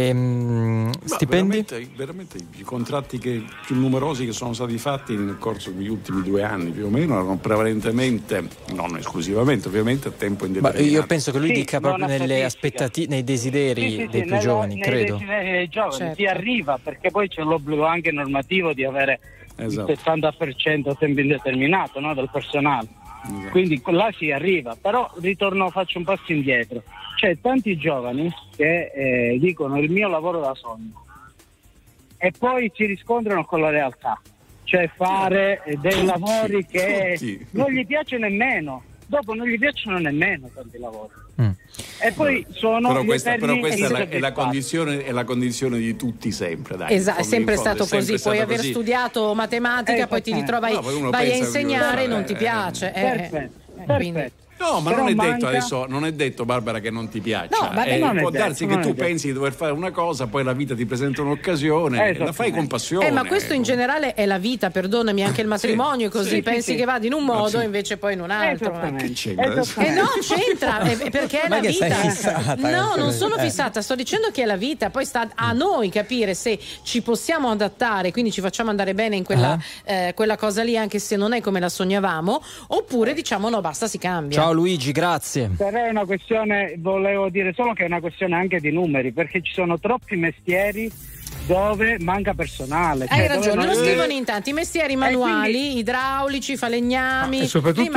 Stipendi? Veramente i contratti più numerosi che sono stati fatti nel corso degli ultimi 2 anni più o meno erano prevalentemente, non esclusivamente ovviamente, a tempo indeterminato. Ma io penso che lui dica proprio nelle aspettative, nei desideri dei più giovani, credo. Nei desideri dei giovani si arriva, perché poi c'è l'obbligo anche normativo di avere il 70% tempo indeterminato, no, del personale. Quindi là si arriva, però faccio un passo indietro. C'è tanti giovani che dicono il mio lavoro da sogno e poi si riscontrano con la realtà, cioè fare dei lavori che non gli piace nemmeno, dopo non gli piacciono nemmeno tanti lavori. E poi però questa è la condizione di tutti sempre, dai. Esatto, è sempre stato così. Puoi aver studiato matematica, poi ti ritrovi, vai a insegnare e non ti piace. Perfetto. No, ma non è detto, Barbara, che non ti piaccia. Può darsi che tu pensi di dover fare una cosa, poi la vita ti presenta un'occasione, la fai con passione. Ma questo in generale è la vita, perdonami, anche il matrimonio è così. Pensi che vada in un modo, invece poi in un altro. Che c'entra? No, c'entra, perché è la vita. No, non sono fissata, sto dicendo che è la vita, poi sta a noi capire se ci possiamo adattare, quindi ci facciamo andare bene in quella cosa lì, anche se non è come la sognavamo, oppure diciamo no, basta, si cambia. Ciao Luigi, grazie. Per me è una questione, volevo dire solo che è una questione anche di numeri, perché ci sono troppi mestieri dove manca personale. Hai ragione, lo scrivono in tanti mestieri manuali, idraulici, falegnami, e soprattutto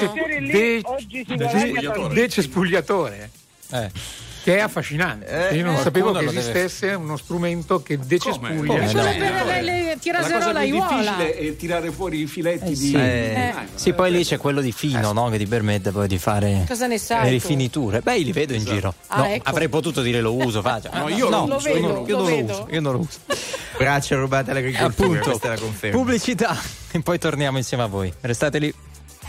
il decespugliatore. Che è affascinante. Io non sapevo che esistesse uno strumento che decespuglia. È quello per le tiraserola aiuola. È tirare fuori i filetti Sì, poi lì c'è quello di fino, no? Che ti permette poi di fare le rifiniture. Beh, li vedo in giro. Ecco. Avrei potuto dire lo uso, io non lo uso. Braccia rubate all'agricoltura. Appunto, questa è la conferma. Pubblicità e poi torniamo insieme a voi. Restate lì.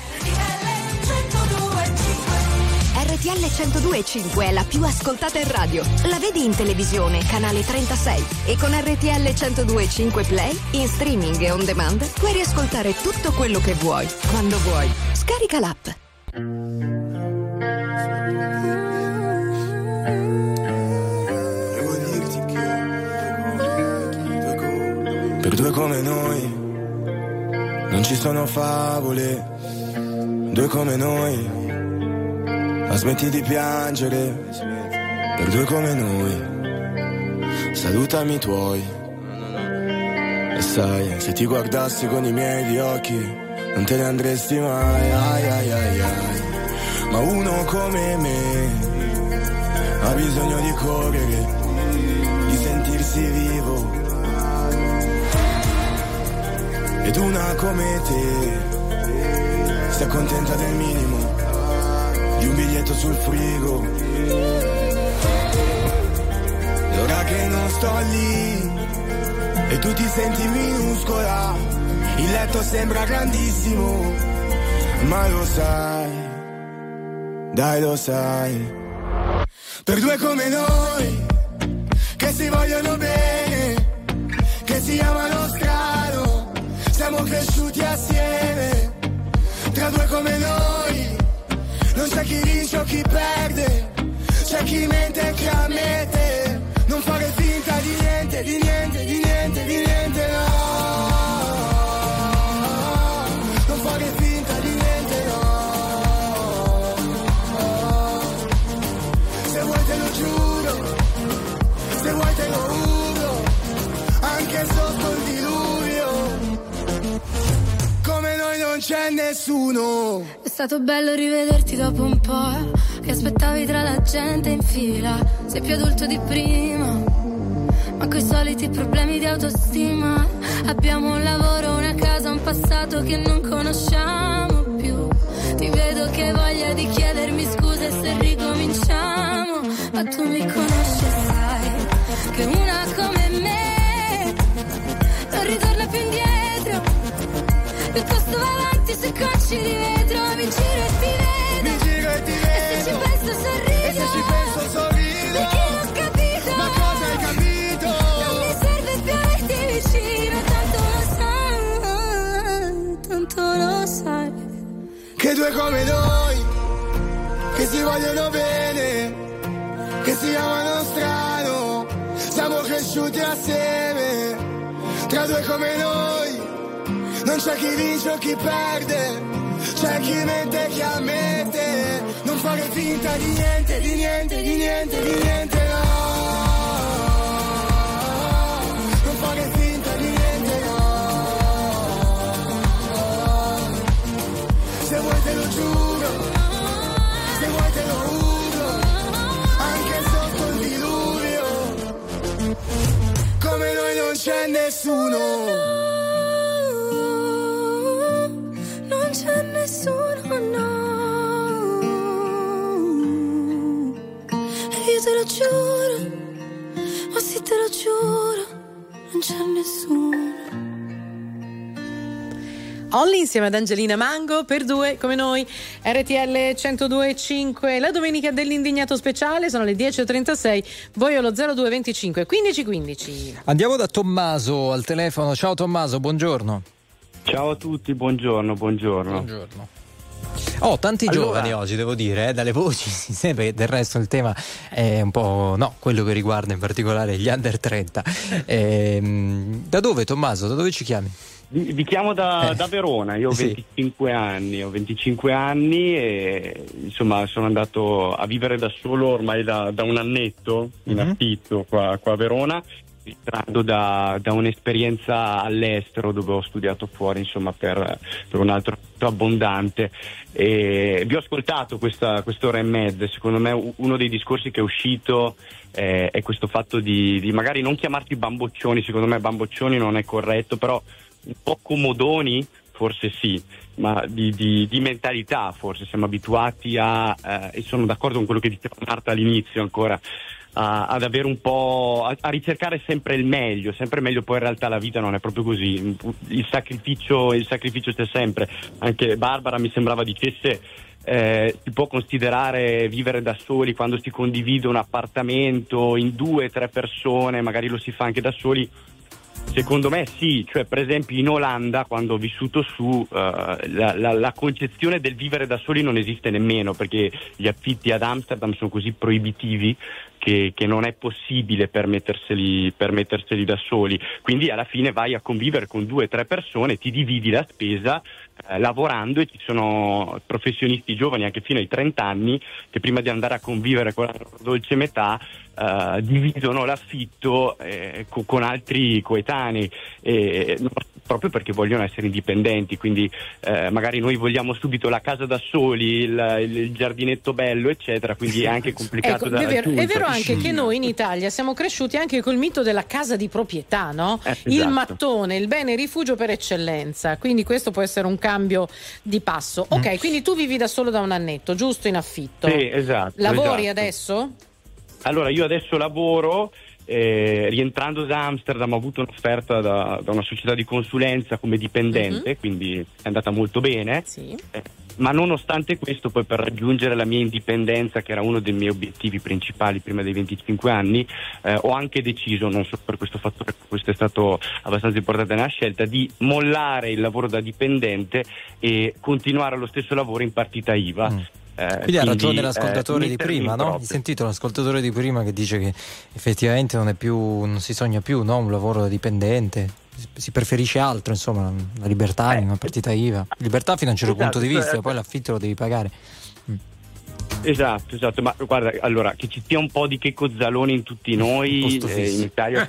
RTL 102.5 è la più ascoltata in radio. La vedi in televisione, canale 36. E con RTL 102.5 Play, in streaming e on demand, puoi riascoltare tutto quello che vuoi, quando vuoi. Scarica l'app. Devo dirti che due come noi, non ci sono favole, due come noi, ma smetti di piangere, per due come noi, salutami i tuoi, e sai, se ti guardassi con i miei occhi, non te ne andresti mai, ai ai ai ai, ma uno come me, ha bisogno di correre, di sentirsi vivo, ed una come te sta contenta del minimo, di un biglietto sul frigo, e ora che non sto lì e tu ti senti minuscola, il letto sembra grandissimo, ma lo sai, dai lo sai, per due come noi che si vogliono bene, che si amano strano, siamo cresciuti assieme, tra due come noi, non c'è chi vince o chi perde, c'è chi mente e chi ammette, non fare finta di niente, di niente, di niente, di niente, no, non fare finta di niente, no, se vuoi te lo giuro, se vuoi te lo giuro, anche sotto il diluvio, come noi non c'è nessuno. È stato bello rivederti dopo un po', che aspettavi tra la gente in fila, sei più adulto di prima, ma coi soliti problemi di autostima, abbiamo un lavoro, una casa, un passato che non conosciamo più, ti vedo che hai voglia di chiedermi scusa se ricominciamo, ma tu mi conosci e sai che una come me non ritorna più indietro, piuttosto va avanti su cocci di vetro, mi giro e ti vedo, mi giro e ti vedo, e se ci penso sorrido, e se ci penso sorrido, perché non ho capito, ma cosa hai capito? Non mi serve più averti vicino, tanto lo sai, che due come noi, che si vogliono bene, che si amano strano, siamo cresciuti assieme, tra due come noi, non c'è chi vince o chi perde, c'è chi mente e chi ammette, non fare finta di niente, di niente, di niente, di niente, no, non fare finta di niente, no, se vuoi te lo giuro, se vuoi te lo giuro, anche sotto il diluvio, come noi non c'è nessuno. non c'è nessuno, no, e io te lo giuro, ma sì te lo giuro, non c'è nessuno. Olli insieme ad Angelina Mango per due come noi, RTL 102.5, la domenica dell'indignato speciale, sono le 10.36, voi allo 0225 1515. Andiamo da Tommaso al telefono. Ciao Tommaso, buongiorno. Ciao a tutti, buongiorno. Oh, tanti giovani oggi, devo dire, dalle voci si sente che del resto il tema è un po', no, quello che riguarda in particolare gli under 30. Da dove, Tommaso? Da dove ci chiami? Vi chiamo da Verona, io ho 25 anni e insomma sono andato a vivere da solo ormai da un annetto in affitto qua a Verona, ritrardo da un'esperienza all'estero dove ho studiato fuori, insomma, per un altro abbondante, e vi ho ascoltato quest'ora e mezza. Secondo me uno dei discorsi che è uscito è questo fatto di magari non chiamarti bamboccioni. Secondo me bamboccioni non è corretto, però un po' comodoni forse sì, ma di mentalità forse siamo abituati e sono d'accordo con quello che diceva Marta all'inizio ancora, ad avere un po' a ricercare sempre il meglio, poi in realtà la vita non è proprio così, il sacrificio c'è sempre. Anche Barbara mi sembrava dicesse si può considerare vivere da soli quando si condivide un appartamento in 2 o 3 persone, magari lo si fa anche da soli, Secondo me sì, cioè per esempio in Olanda, quando ho vissuto su, la concezione del vivere da soli non esiste nemmeno, perché gli affitti ad Amsterdam sono così proibitivi che non è possibile permetterseli da soli, quindi alla fine vai a convivere con 2 o 3 persone, ti dividi la spesa lavorando, e ci sono professionisti giovani anche fino ai 30 anni che prima di andare a convivere con la dolce metà dividono l'affitto con altri coetanei, proprio perché vogliono essere indipendenti, quindi magari noi vogliamo subito la casa da soli, il giardinetto bello eccetera, quindi è anche complicato da raggiungere. È vero anche che noi in Italia siamo cresciuti anche col mito della casa di proprietà, no? Esatto. Il mattone, il bene rifugio per eccellenza, quindi questo può essere un cambio di passo. Ok, quindi tu vivi da solo da un annetto, giusto, in affitto? Sì, esatto. Lavori esatto. Adesso? Allora, io adesso lavoro, rientrando da Amsterdam ho avuto un'offerta da una società di consulenza come dipendente, quindi è andata molto bene. Sì. Ma nonostante questo, poi per raggiungere la mia indipendenza, che era uno dei miei obiettivi principali prima dei 25 anni, ho anche deciso, non solo per questo fattore, questo è stato abbastanza importante nella scelta, di mollare il lavoro da dipendente e continuare lo stesso lavoro in partita IVA. Quindi ha ragione l'ascoltatore di prima, no? Hai sentito l'ascoltatore di prima che dice che effettivamente non si sogna più, no? Un lavoro da dipendente, si preferisce altro, insomma, la libertà in una partita IVA. Libertà fino a un certo punto di vista, poi l'affitto lo devi pagare. Esatto, ma guarda, allora, che ci sia un po' di Checco Zalone in tutti noi, in Italia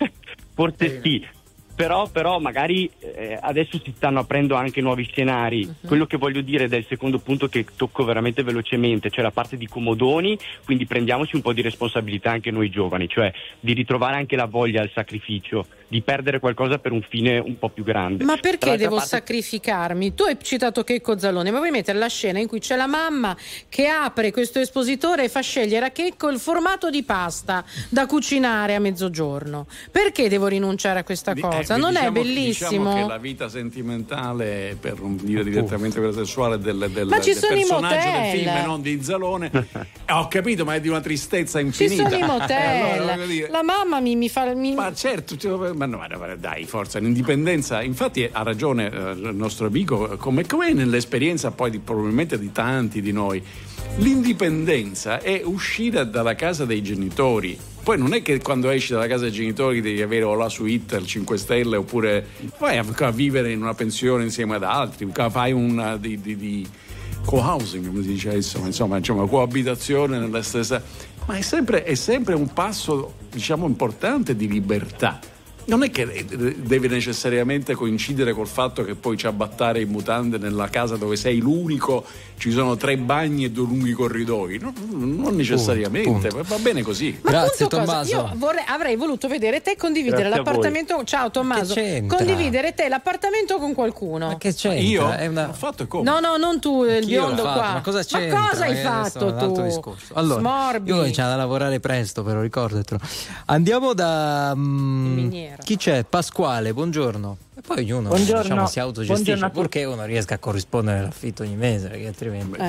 forse sì. Però magari adesso si stanno aprendo anche nuovi scenari. Quello che voglio dire del secondo punto, che tocco veramente velocemente, cioè la parte di comodoni, quindi prendiamoci un po' di responsabilità anche noi giovani, cioè di ritrovare anche la voglia al sacrificio, di perdere qualcosa per un fine un po' più grande. Ma perché devo sacrificarmi? Tu hai citato Checco Zalone, ma vuoi mettere la scena in cui c'è la mamma che apre questo espositore e fa scegliere a Checco il formato di pasta da cucinare a mezzogiorno? Perché devo rinunciare a questa cosa? Non è bellissimo? Diciamo che la vita sentimentale, per non dire direttamente quella sessuale, del personaggio del film, non di Zalone, ho capito, ma è di una tristezza infinita. Ci sono i motel. Allora, dire, la mamma mi fa... Ma certo, ma no, dai, forza, l'indipendenza. Infatti ha ragione il nostro amico, come è nell'esperienza poi probabilmente di tanti di noi. L'indipendenza è uscire dalla casa dei genitori. Poi non è che quando esci dalla casa dei genitori devi avere o la suite al 5 stelle oppure vai a vivere in una pensione insieme ad altri, fai un di co-housing, come si dice adesso, insomma coabitazione nella stessa, ma è sempre un passo, diciamo, importante di libertà. Non è che deve necessariamente coincidere col fatto che poi ciabattare in mutande nella casa dove sei l'unico, ci sono 3 bagni e 2 lunghi corridoi, non necessariamente, punto. Va bene così. Ma grazie Tommaso. Io avrei voluto vedere te condividere l'appartamento. Ciao Tommaso. Condividere te l'appartamento con qualcuno. Ma che c'entra? Io ho fatto come? No, non tu, il biondo qua. Ma cosa c'entra? Ma cosa hai fatto tu? Discorso. Allora, Smorbi. io ho iniziato a lavorare presto, però ricordatelo. Andiamo da chi c'è? Pasquale, buongiorno. E poi ognuno si autogestisce, purché uno riesca a corrispondere all'affitto ogni mese, perché altrimenti.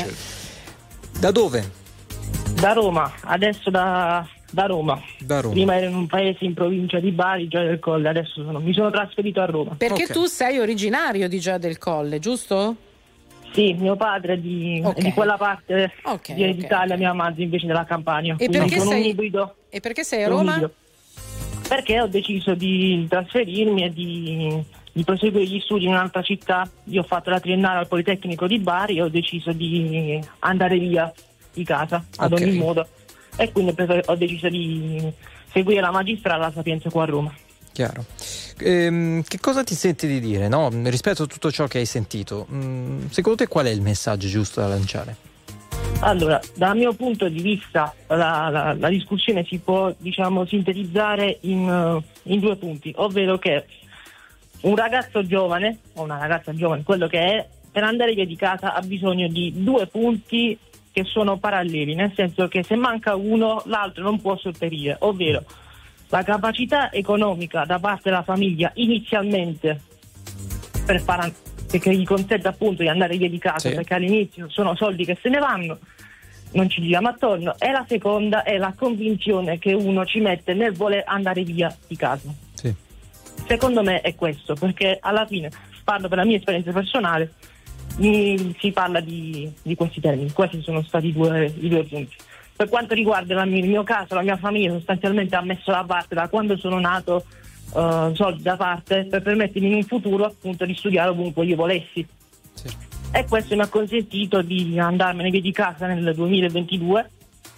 Da dove? Da Roma, adesso da Roma. Prima ero in un paese in provincia di Bari, Gioia del Colle, adesso mi sono trasferito a Roma. Perché tu sei originario di Gioia del Colle, giusto? Sì, mio padre è di quella parte d'Italia, mia madre invece della Campania. E perché sei a Roma? Perché ho deciso di trasferirmi e di proseguire gli studi in un'altra città. Io ho fatto la triennale al Politecnico di Bari e ho deciso di andare via di casa ad ogni modo, e quindi ho deciso di seguire la magistrale alla Sapienza qua a Roma. Chiaro. Che cosa ti senti di dire, no? Rispetto a tutto ciò che hai sentito, secondo te qual è il messaggio giusto da lanciare? Allora, dal mio punto di vista la discussione si può, diciamo, sintetizzare in 2 punti, ovvero che un ragazzo giovane o una ragazza giovane, quello che è, per andare via di casa ha bisogno di 2 punti che sono paralleli, nel senso che se manca uno l'altro non può sopperire, ovvero la capacità economica da parte della famiglia inizialmente perché gli consente appunto di andare via di casa, perché all'inizio sono soldi che se ne vanno, non ci giriamo attorno, e la seconda è la convinzione che uno ci mette nel voler andare via di casa. Secondo me è questo, perché alla fine, parlo per la mia esperienza personale, si parla di questi termini. Questi sono stati i due punti. Per quanto riguarda il mio caso, la mia famiglia sostanzialmente ha messo da parte, da quando sono nato, soldi da parte per permettermi in un futuro appunto di studiare ovunque io volessi. Sì. E questo mi ha consentito di andarmene via di casa nel 2022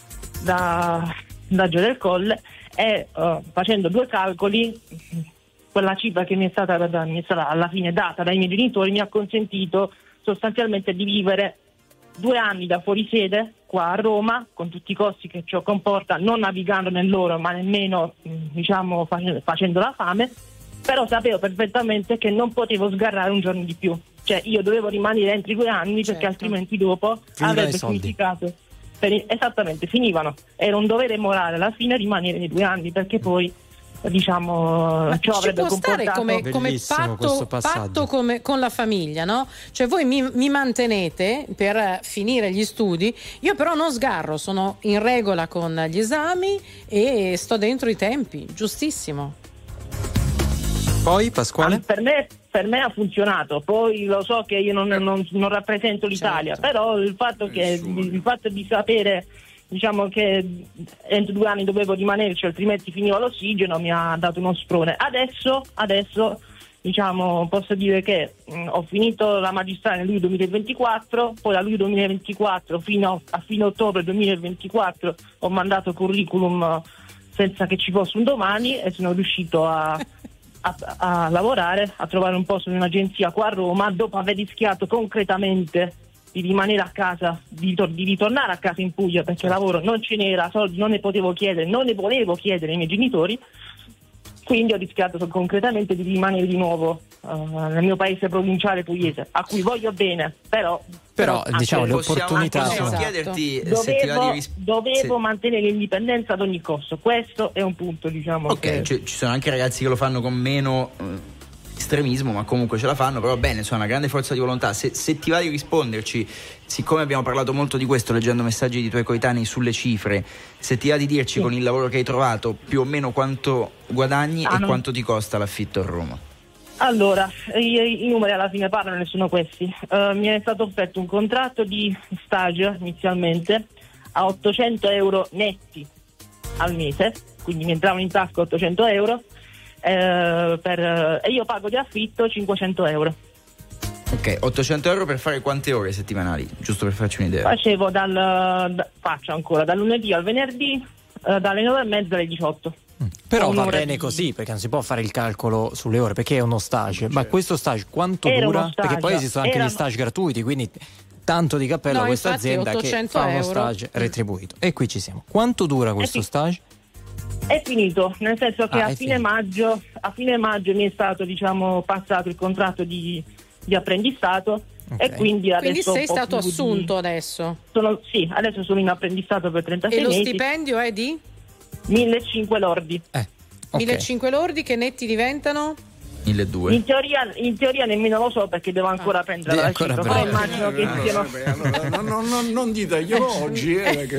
da Gio del Colle e facendo due calcoli, quella cifra che mi è stata alla fine data dai miei genitori mi ha consentito sostanzialmente di vivere 2 anni da fuori sede qua a Roma, con tutti i costi che ciò comporta, non navigando nell'oro ma nemmeno diciamo facendo la fame, però sapevo perfettamente che non potevo sgarrare un giorno di più, cioè io dovevo rimanere entro i 2 anni perché altrimenti dopo avrebbe significato esattamente, finivano, era un dovere morale alla fine rimanere nei 2 anni, perché poi diciamo ciò avrebbe comportato come patto come con la famiglia, no? Cioè voi mi mantenete per finire gli studi, io però non sgarro, sono in regola con gli esami e sto dentro i tempi, giustissimo. Poi Pasquale? Per me ha funzionato, poi lo so che io non rappresento l'Italia, però il fatto di sapere diciamo che entro 2 anni dovevo rimanerci, altrimenti finiva l'ossigeno, mi ha dato uno sprone. Adesso diciamo posso dire che ho finito la magistrale nel luglio 2024, poi da luglio 2024 fino a fine ottobre 2024 ho mandato curriculum senza che ci fosse un domani e sono riuscito a lavorare, a trovare un posto in un'agenzia qua a Roma, dopo aver rischiato concretamente di rimanere a casa, di ritornare a casa in Puglia, perché lavoro non ce n'era, soldi non ne potevo chiedere, non ne volevo chiedere ai miei genitori, quindi ho rischiato concretamente di rimanere di nuovo nel mio paese provinciale pugliese, a cui voglio bene, però diciamo le opportunità possiamo chiederti dovevo mantenere l'indipendenza ad ogni costo, questo è un punto, diciamo. Ok, ci sono anche ragazzi che lo fanno con meno estremismo, ma comunque ce la fanno, però bene, sono una grande forza di volontà. Se ti va di risponderci, siccome abbiamo parlato molto di questo leggendo messaggi di tuoi coetanei sulle cifre, se ti va di dirci con il lavoro che hai trovato più o meno quanto guadagni e quanto ti costa l'affitto a Roma. Allora, i numeri alla fine parlano e sono questi. Mi è stato offerto un contratto di stage inizialmente a 800 euro netti al mese, quindi mi entravano in tasca 800 euro e io pago di affitto 500 euro. Ok, 800 euro per fare quante ore settimanali? Giusto per farci un'idea. Facevo faccio ancora dal lunedì al venerdì, dalle 9:30 alle 18. Però va bene così, perché non si può fare il calcolo sulle ore, perché è uno stage. Ma questo stage quanto dura? Perché poi esistono anche gli stage gratuiti, quindi tanto di cappello a questa azienda che fa uno stage retribuito. E qui ci siamo. Quanto dura questo stage? È finito, nel senso che a fine maggio mi è stato diciamo passato il contratto di apprendistato. Okay. E quindi adesso sei stato assunto adesso? Adesso sono in apprendistato per 36 mesi. E lo stipendio è di? 1.500 lordi. Okay. 1.500 lordi che netti diventano? 1.200. In teoria nemmeno lo so, perché devo ancora prendere la cifra, però immagino che siano... non diteglielo oggi.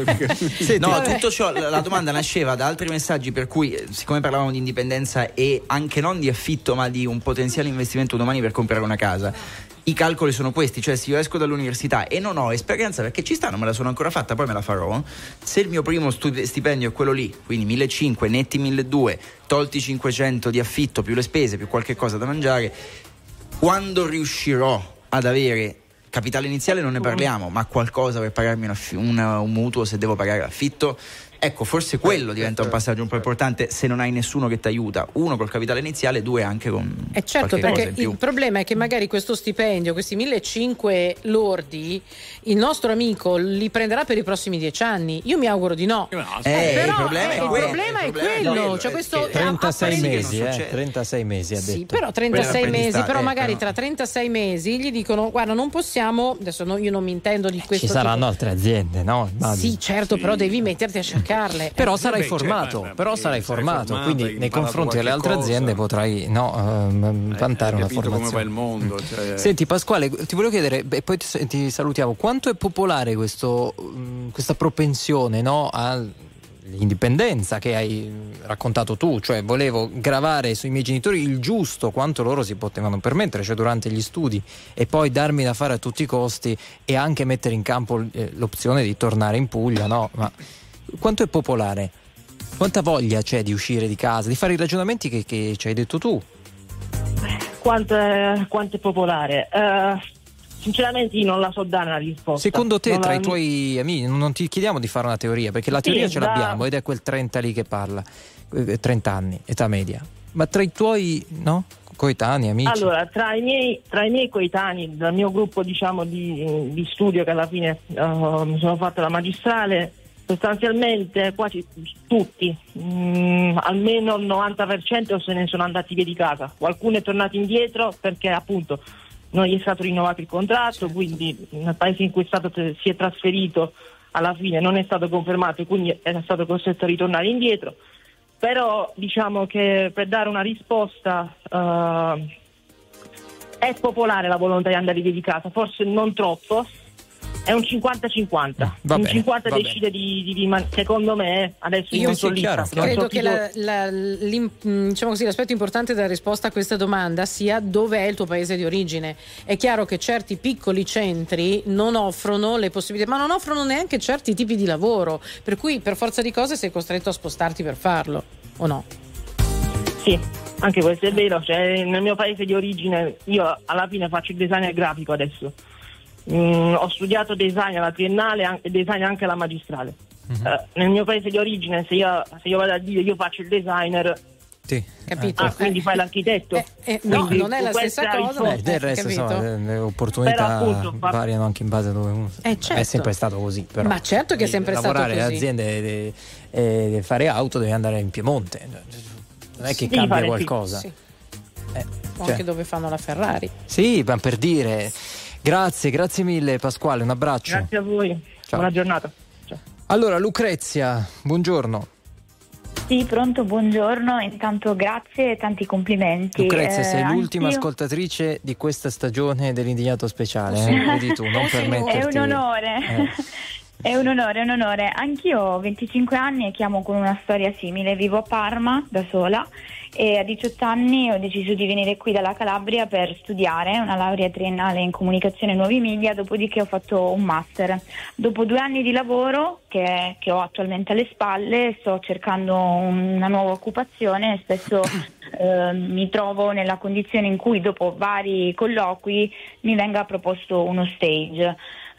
No, tutto ciò, la domanda nasceva da altri messaggi, per cui siccome parlavamo di indipendenza e anche non di affitto ma di un potenziale investimento domani per comprare una casa, i calcoli sono questi, cioè se io esco dall'università e non ho esperienza, perché ci sta, non me la sono ancora fatta, poi me la farò, se il mio primo stipendio è quello lì, quindi 1.500 netti 1.200, tolti 500 di affitto più le spese più qualche cosa da mangiare, quando riuscirò ad avere capitale iniziale non ne parliamo, ma qualcosa per pagarmi un mutuo se devo pagare l'affitto, ecco, forse quello diventa un passaggio un po' importante se non hai nessuno che ti aiuta, 1 col capitale iniziale, 2 anche con certo, perché il problema è che magari questo stipendio, questi 1.500 lordi, il nostro amico li prenderà per i prossimi 10 anni. Io mi auguro di no. Però il problema è quello, cioè questo 36 mesi, 36 mesi ha detto. Sì, però 36 mesi, però magari tra 36 mesi gli dicono "Guarda, non possiamo", adesso io non mi intendo di questo. Ci saranno altre aziende, no? Sì, certo, però devi metterti a cercare. Però sarai formato, quindi nei confronti delle altre aziende potrai vantare una formazione. Come va il mondo, cioè... Senti Pasquale, ti volevo chiedere, e poi ti salutiamo, quanto è popolare questa propensione, no, agli l'indipendenza che hai raccontato tu, cioè volevo gravare sui miei genitori il giusto quanto loro si potevano permettere, cioè durante gli studi, e poi darmi da fare a tutti i costi e anche mettere in campo l'opzione di tornare in Puglia, no? Ma quanto è popolare? Quanta voglia c'è di uscire di casa, di fare i ragionamenti che ci hai detto tu? Quanto è popolare? Sinceramente io non la so dare una risposta. Secondo te, tra i tuoi amici, non ti chiediamo di fare una teoria, perché la teoria ce l'abbiamo ed è quel 30 lì che parla, 30 anni, età media, ma tra i tuoi, no? Coetanei, amici? Allora, tra i miei coetanei, dal mio gruppo diciamo di studio, che alla fine mi sono fatta la magistrale, sostanzialmente quasi tutti, almeno il 90% se ne sono andati via di casa. Qualcuno è tornato indietro perché appunto non gli è stato rinnovato il contratto, quindi nel paese in cui si è trasferito alla fine non è stato confermato e quindi è stato costretto a ritornare indietro. Però diciamo che per dare una risposta è popolare la volontà di andare via di casa, forse non troppo. È un 50-50, un 50 decide di secondo me, adesso io non sono lì. Credo che diciamo così, l'aspetto importante della risposta a questa domanda sia dove è il tuo paese di origine. È chiaro che certi piccoli centri non offrono le possibilità, ma non offrono neanche certi tipi di lavoro, per cui per forza di cose sei costretto a spostarti per farlo, o no? Sì, anche questo è vero, cioè nel mio paese di origine io alla fine faccio il designer grafico adesso. Ho studiato design alla triennale e design anche alla magistrale. Nel mio paese di origine se io vado a dire io faccio il designer, sì, capito? Quindi fai l'architetto. No, non è la stessa cosa. Del resto le opportunità appunto, variano anche in base a dove uno certo. È sempre stato così, però. Ma certo che è sempre stato così. Lavorare in aziende fare auto devi andare in Piemonte, non è che cambia qualcosa. Sì. Anche dove fanno la Ferrari. Sì, ma per dire. Grazie mille Pasquale, un abbraccio. Grazie a voi, ciao. Buona giornata. Ciao. Allora Lucrezia, buongiorno. Sì, pronto, buongiorno, intanto grazie e tanti complimenti. Lucrezia, sei l'ultima ascoltatrice di questa stagione dell'Indignato Speciale, vedi tu, non permetterti. È un onore. È un onore. Anch'io ho 25 anni e chiamo con una storia simile, vivo a Parma da sola e a 18 anni ho deciso di venire qui dalla Calabria per studiare una laurea triennale in comunicazione e nuovi media, dopodiché ho fatto un master. Dopo 2 anni di lavoro che ho attualmente alle spalle sto cercando una nuova occupazione e spesso mi trovo nella condizione in cui dopo vari colloqui mi venga proposto uno stage.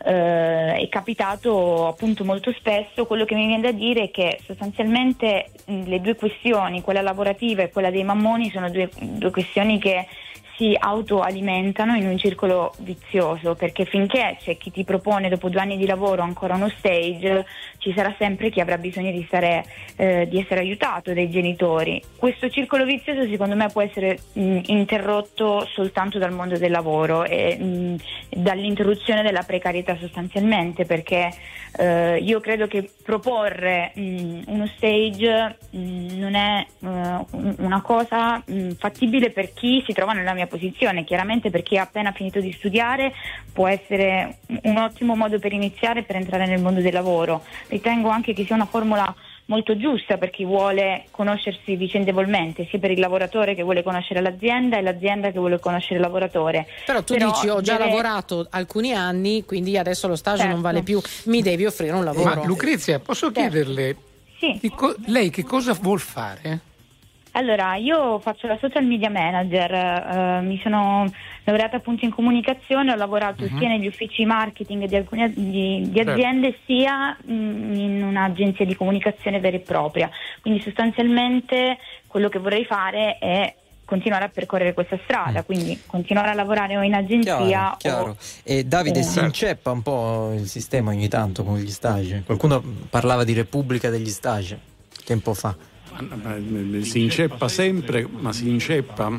È capitato appunto molto spesso. Quello che mi viene da dire è che sostanzialmente le due questioni, quella lavorativa e quella dei mammoni, sono due questioni che si autoalimentano in un circolo vizioso, perché finché c'è chi ti propone dopo 2 anni di lavoro ancora uno stage, ci sarà sempre chi avrà bisogno di essere aiutato dai genitori. Questo circolo vizioso secondo me può essere interrotto soltanto dal mondo del lavoro e dall'interruzione della precarietà sostanzialmente, perché io credo che proporre uno stage non è una cosa fattibile per chi si trova nella mia posizione. Chiaramente per chi ha appena finito di studiare può essere un ottimo modo per iniziare, per entrare nel mondo del lavoro. Ritengo anche che sia una formula molto giusta per chi vuole conoscersi vicendevolmente, sia per il lavoratore che vuole conoscere l'azienda e l'azienda che vuole conoscere il lavoratore. Però tu dici ho già lavorato alcuni anni, quindi adesso lo stage non vale più, mi devi offrire un lavoro. Ma Lucrezia, posso chiederle lei che cosa vuol fare? Allora, io faccio la social media manager, mi sono laureata appunto in comunicazione, ho lavorato sia negli uffici marketing di alcune di aziende sia in un'agenzia di comunicazione vera e propria, quindi sostanzialmente quello che vorrei fare è continuare a percorrere questa strada, quindi continuare a lavorare o in agenzia. Chiaro. E Davide, si inceppa un po' il sistema ogni tanto con gli stage? Qualcuno parlava di Repubblica degli stage tempo fa. Si inceppa sempre, ma si inceppa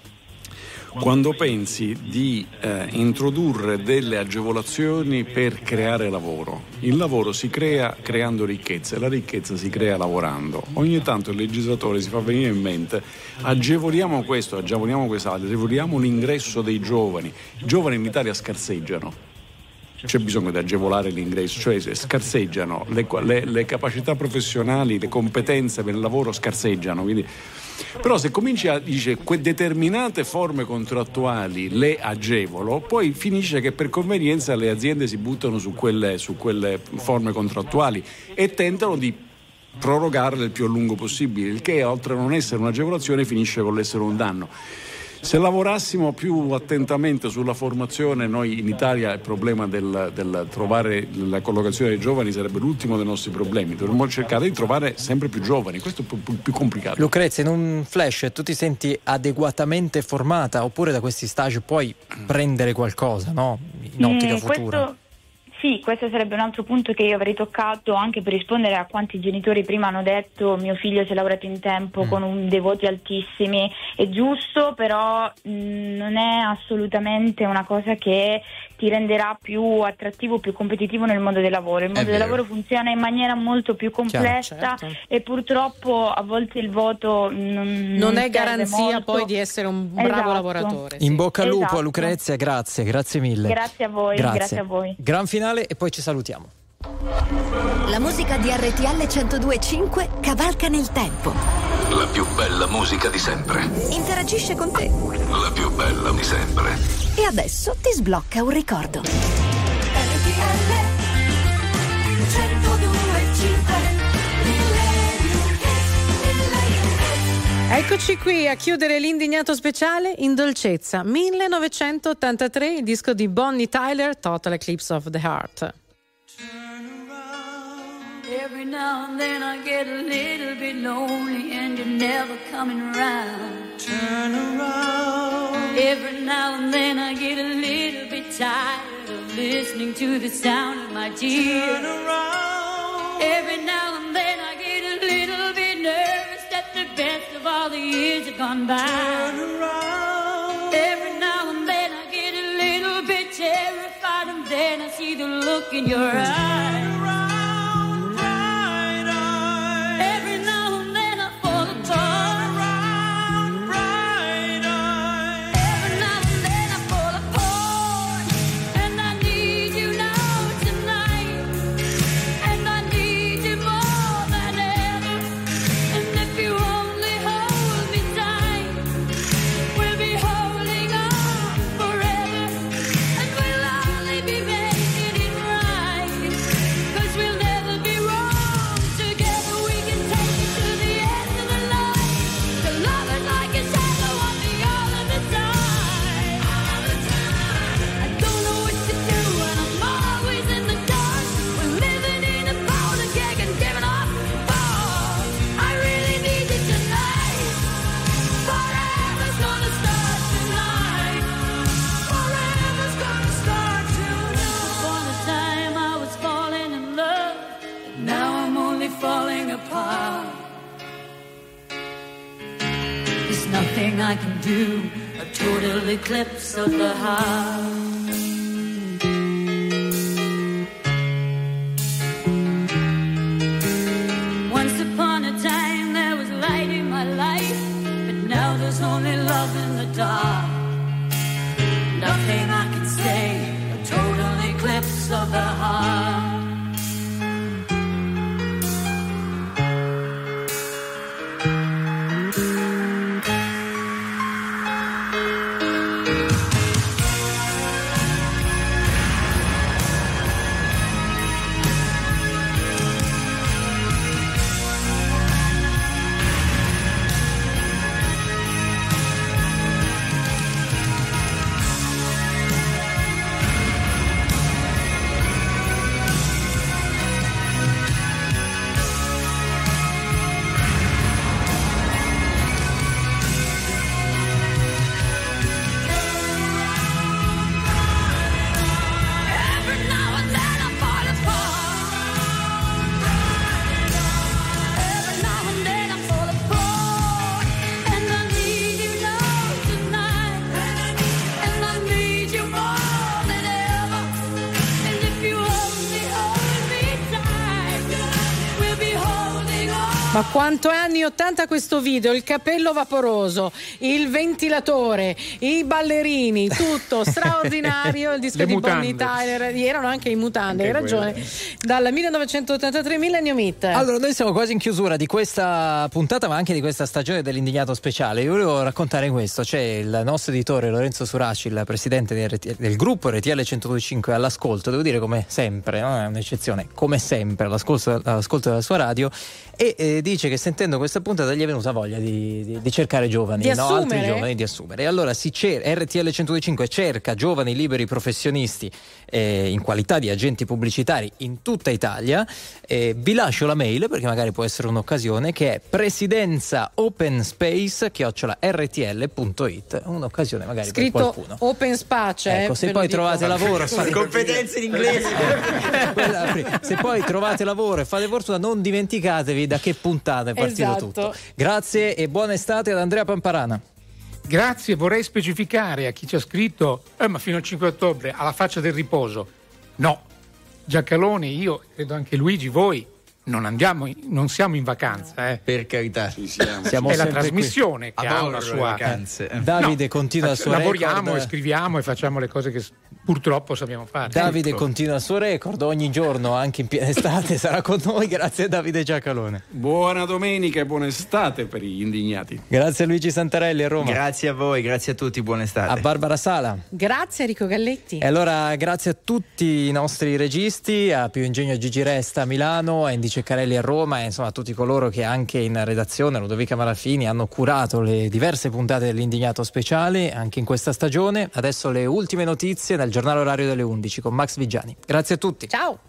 quando pensi di introdurre delle agevolazioni per creare lavoro. Il lavoro si crea creando ricchezza, la ricchezza si crea lavorando. Ogni tanto il legislatore si fa venire in mente: agevoliamo questo, agevoliamo quest'altro, agevoliamo l'ingresso dei giovani. I giovani in Italia scarseggiano. c'è bisogno di agevolare l'ingresso, cioè scarseggiano le capacità professionali, le competenze per il lavoro scarseggiano, quindi. Però se cominci a dire determinate forme contrattuali le agevolo, poi finisce che per convenienza le aziende si buttano su quelle forme contrattuali e tentano di prorogarle il più a lungo possibile, il che oltre a non essere un'agevolazione finisce con l'essere un danno. Se lavorassimo più attentamente sulla formazione, noi in Italia il problema del trovare la collocazione dei giovani sarebbe l'ultimo dei nostri problemi. Dovremmo cercare di trovare sempre più giovani, questo è più complicato. Lucrezia, in un flash tu ti senti adeguatamente formata oppure da questi stage puoi prendere qualcosa, no? In ottica futura? Sì, questo sarebbe un altro punto che io avrei toccato anche per rispondere a quanti genitori prima hanno detto mio figlio si è laureato in tempo con dei voti altissimi. È giusto, però non è assolutamente una cosa che ti renderà più attrattivo, più competitivo nel mondo del lavoro. Il mondo del lavoro funziona in maniera molto più complessa, certo. E purtroppo a volte il voto non è garanzia molto. Poi di essere un bravo lavoratore. In bocca al lupo a Lucrezia, grazie mille. Grazie a voi, grazie a voi. Gran finale e poi ci salutiamo. La musica di RTL 102.5 cavalca nel tempo. La più bella musica di sempre. Interagisce con te. La più bella di sempre. E adesso ti sblocca un ricordo. RTL 102.5. Eccoci qui a chiudere l'indignato speciale in dolcezza. 1983, il disco di Bonnie Tyler, Total Eclipse of the Heart. Every now and then I get a little bit lonely and you're never coming around. Turn around. Every now and then I get a little bit tired of listening to the sound of my tears. Turn around. Every now and then I get a little bit nervous that the best of all the years have gone by. Turn around. Every now and then I get a little bit terrified and then I see the look in your eyes. Nothing I can do, a total eclipse of the heart. Once upon a time there was light in my life, but now there's only love in the dark. Nothing I can say, a total eclipse of the heart. Ma quanto è anni 80 questo video, il capello vaporoso, il ventilatore, i ballerini, tutto straordinario, il disco di Bonnie Tyler, erano anche in mutande, hai ragione, dal 1983 Millennium Hit. Allora, noi siamo quasi in chiusura di questa puntata, ma anche di questa stagione dell'Indignato Speciale. Io volevo raccontare questo, c'è il nostro editore Lorenzo Suraci, il presidente del gruppo RTL 102.5 all'ascolto, devo dire come sempre, no? È un'eccezione, come sempre all'ascolto della sua radio, e dice che sentendo questa puntata gli è venuta voglia di cercare giovani, altri giovani, di assumere. E allora RTL 102.5 cerca giovani liberi professionisti in qualità di agenti pubblicitari in tutta Italia. Vi lascio la mail perché magari può essere un'occasione, che è presidenzaopenspace@rtl.it. Un'occasione magari scritto per qualcuno. Open Space, ecco, se poi trovate lavoro, competenze in inglese. Se poi trovate lavoro e fate fortuna, non dimenticatevi da che puntata è partito tutto. Grazie e buona estate ad Andrea Pamparana. Grazie, vorrei specificare a chi ci ha scritto ma fino al 5 ottobre alla faccia del riposo. No, Giacalone, io credo anche Luigi, voi non siamo in vacanza, per carità. Siamo è la trasmissione che ha una sua vacanze. Davide continua il suo lavoriamo record. e scriviamo e facciamo le cose che purtroppo sappiamo fare. Davide continua il suo record ogni giorno, anche in piena estate sarà con noi. Grazie a Davide Giacalone. Buona domenica e buona estate per gli indignati. Grazie a Luigi Santarelli a Roma. Grazie a voi, grazie a tutti, buona estate. A Barbara Sala. Grazie a Enrico Galletti. E allora grazie a tutti i nostri registi, a Pio Ingegno Gigi Resta a Milano, a Indy Ceccarelli a Roma, e insomma a tutti coloro che anche in redazione, Ludovica Marafini, hanno curato le diverse puntate dell'Indignato Speciale anche in questa stagione. Adesso le ultime notizie nel giornale orario delle 11 con Max Vigiani. Grazie a tutti. Ciao.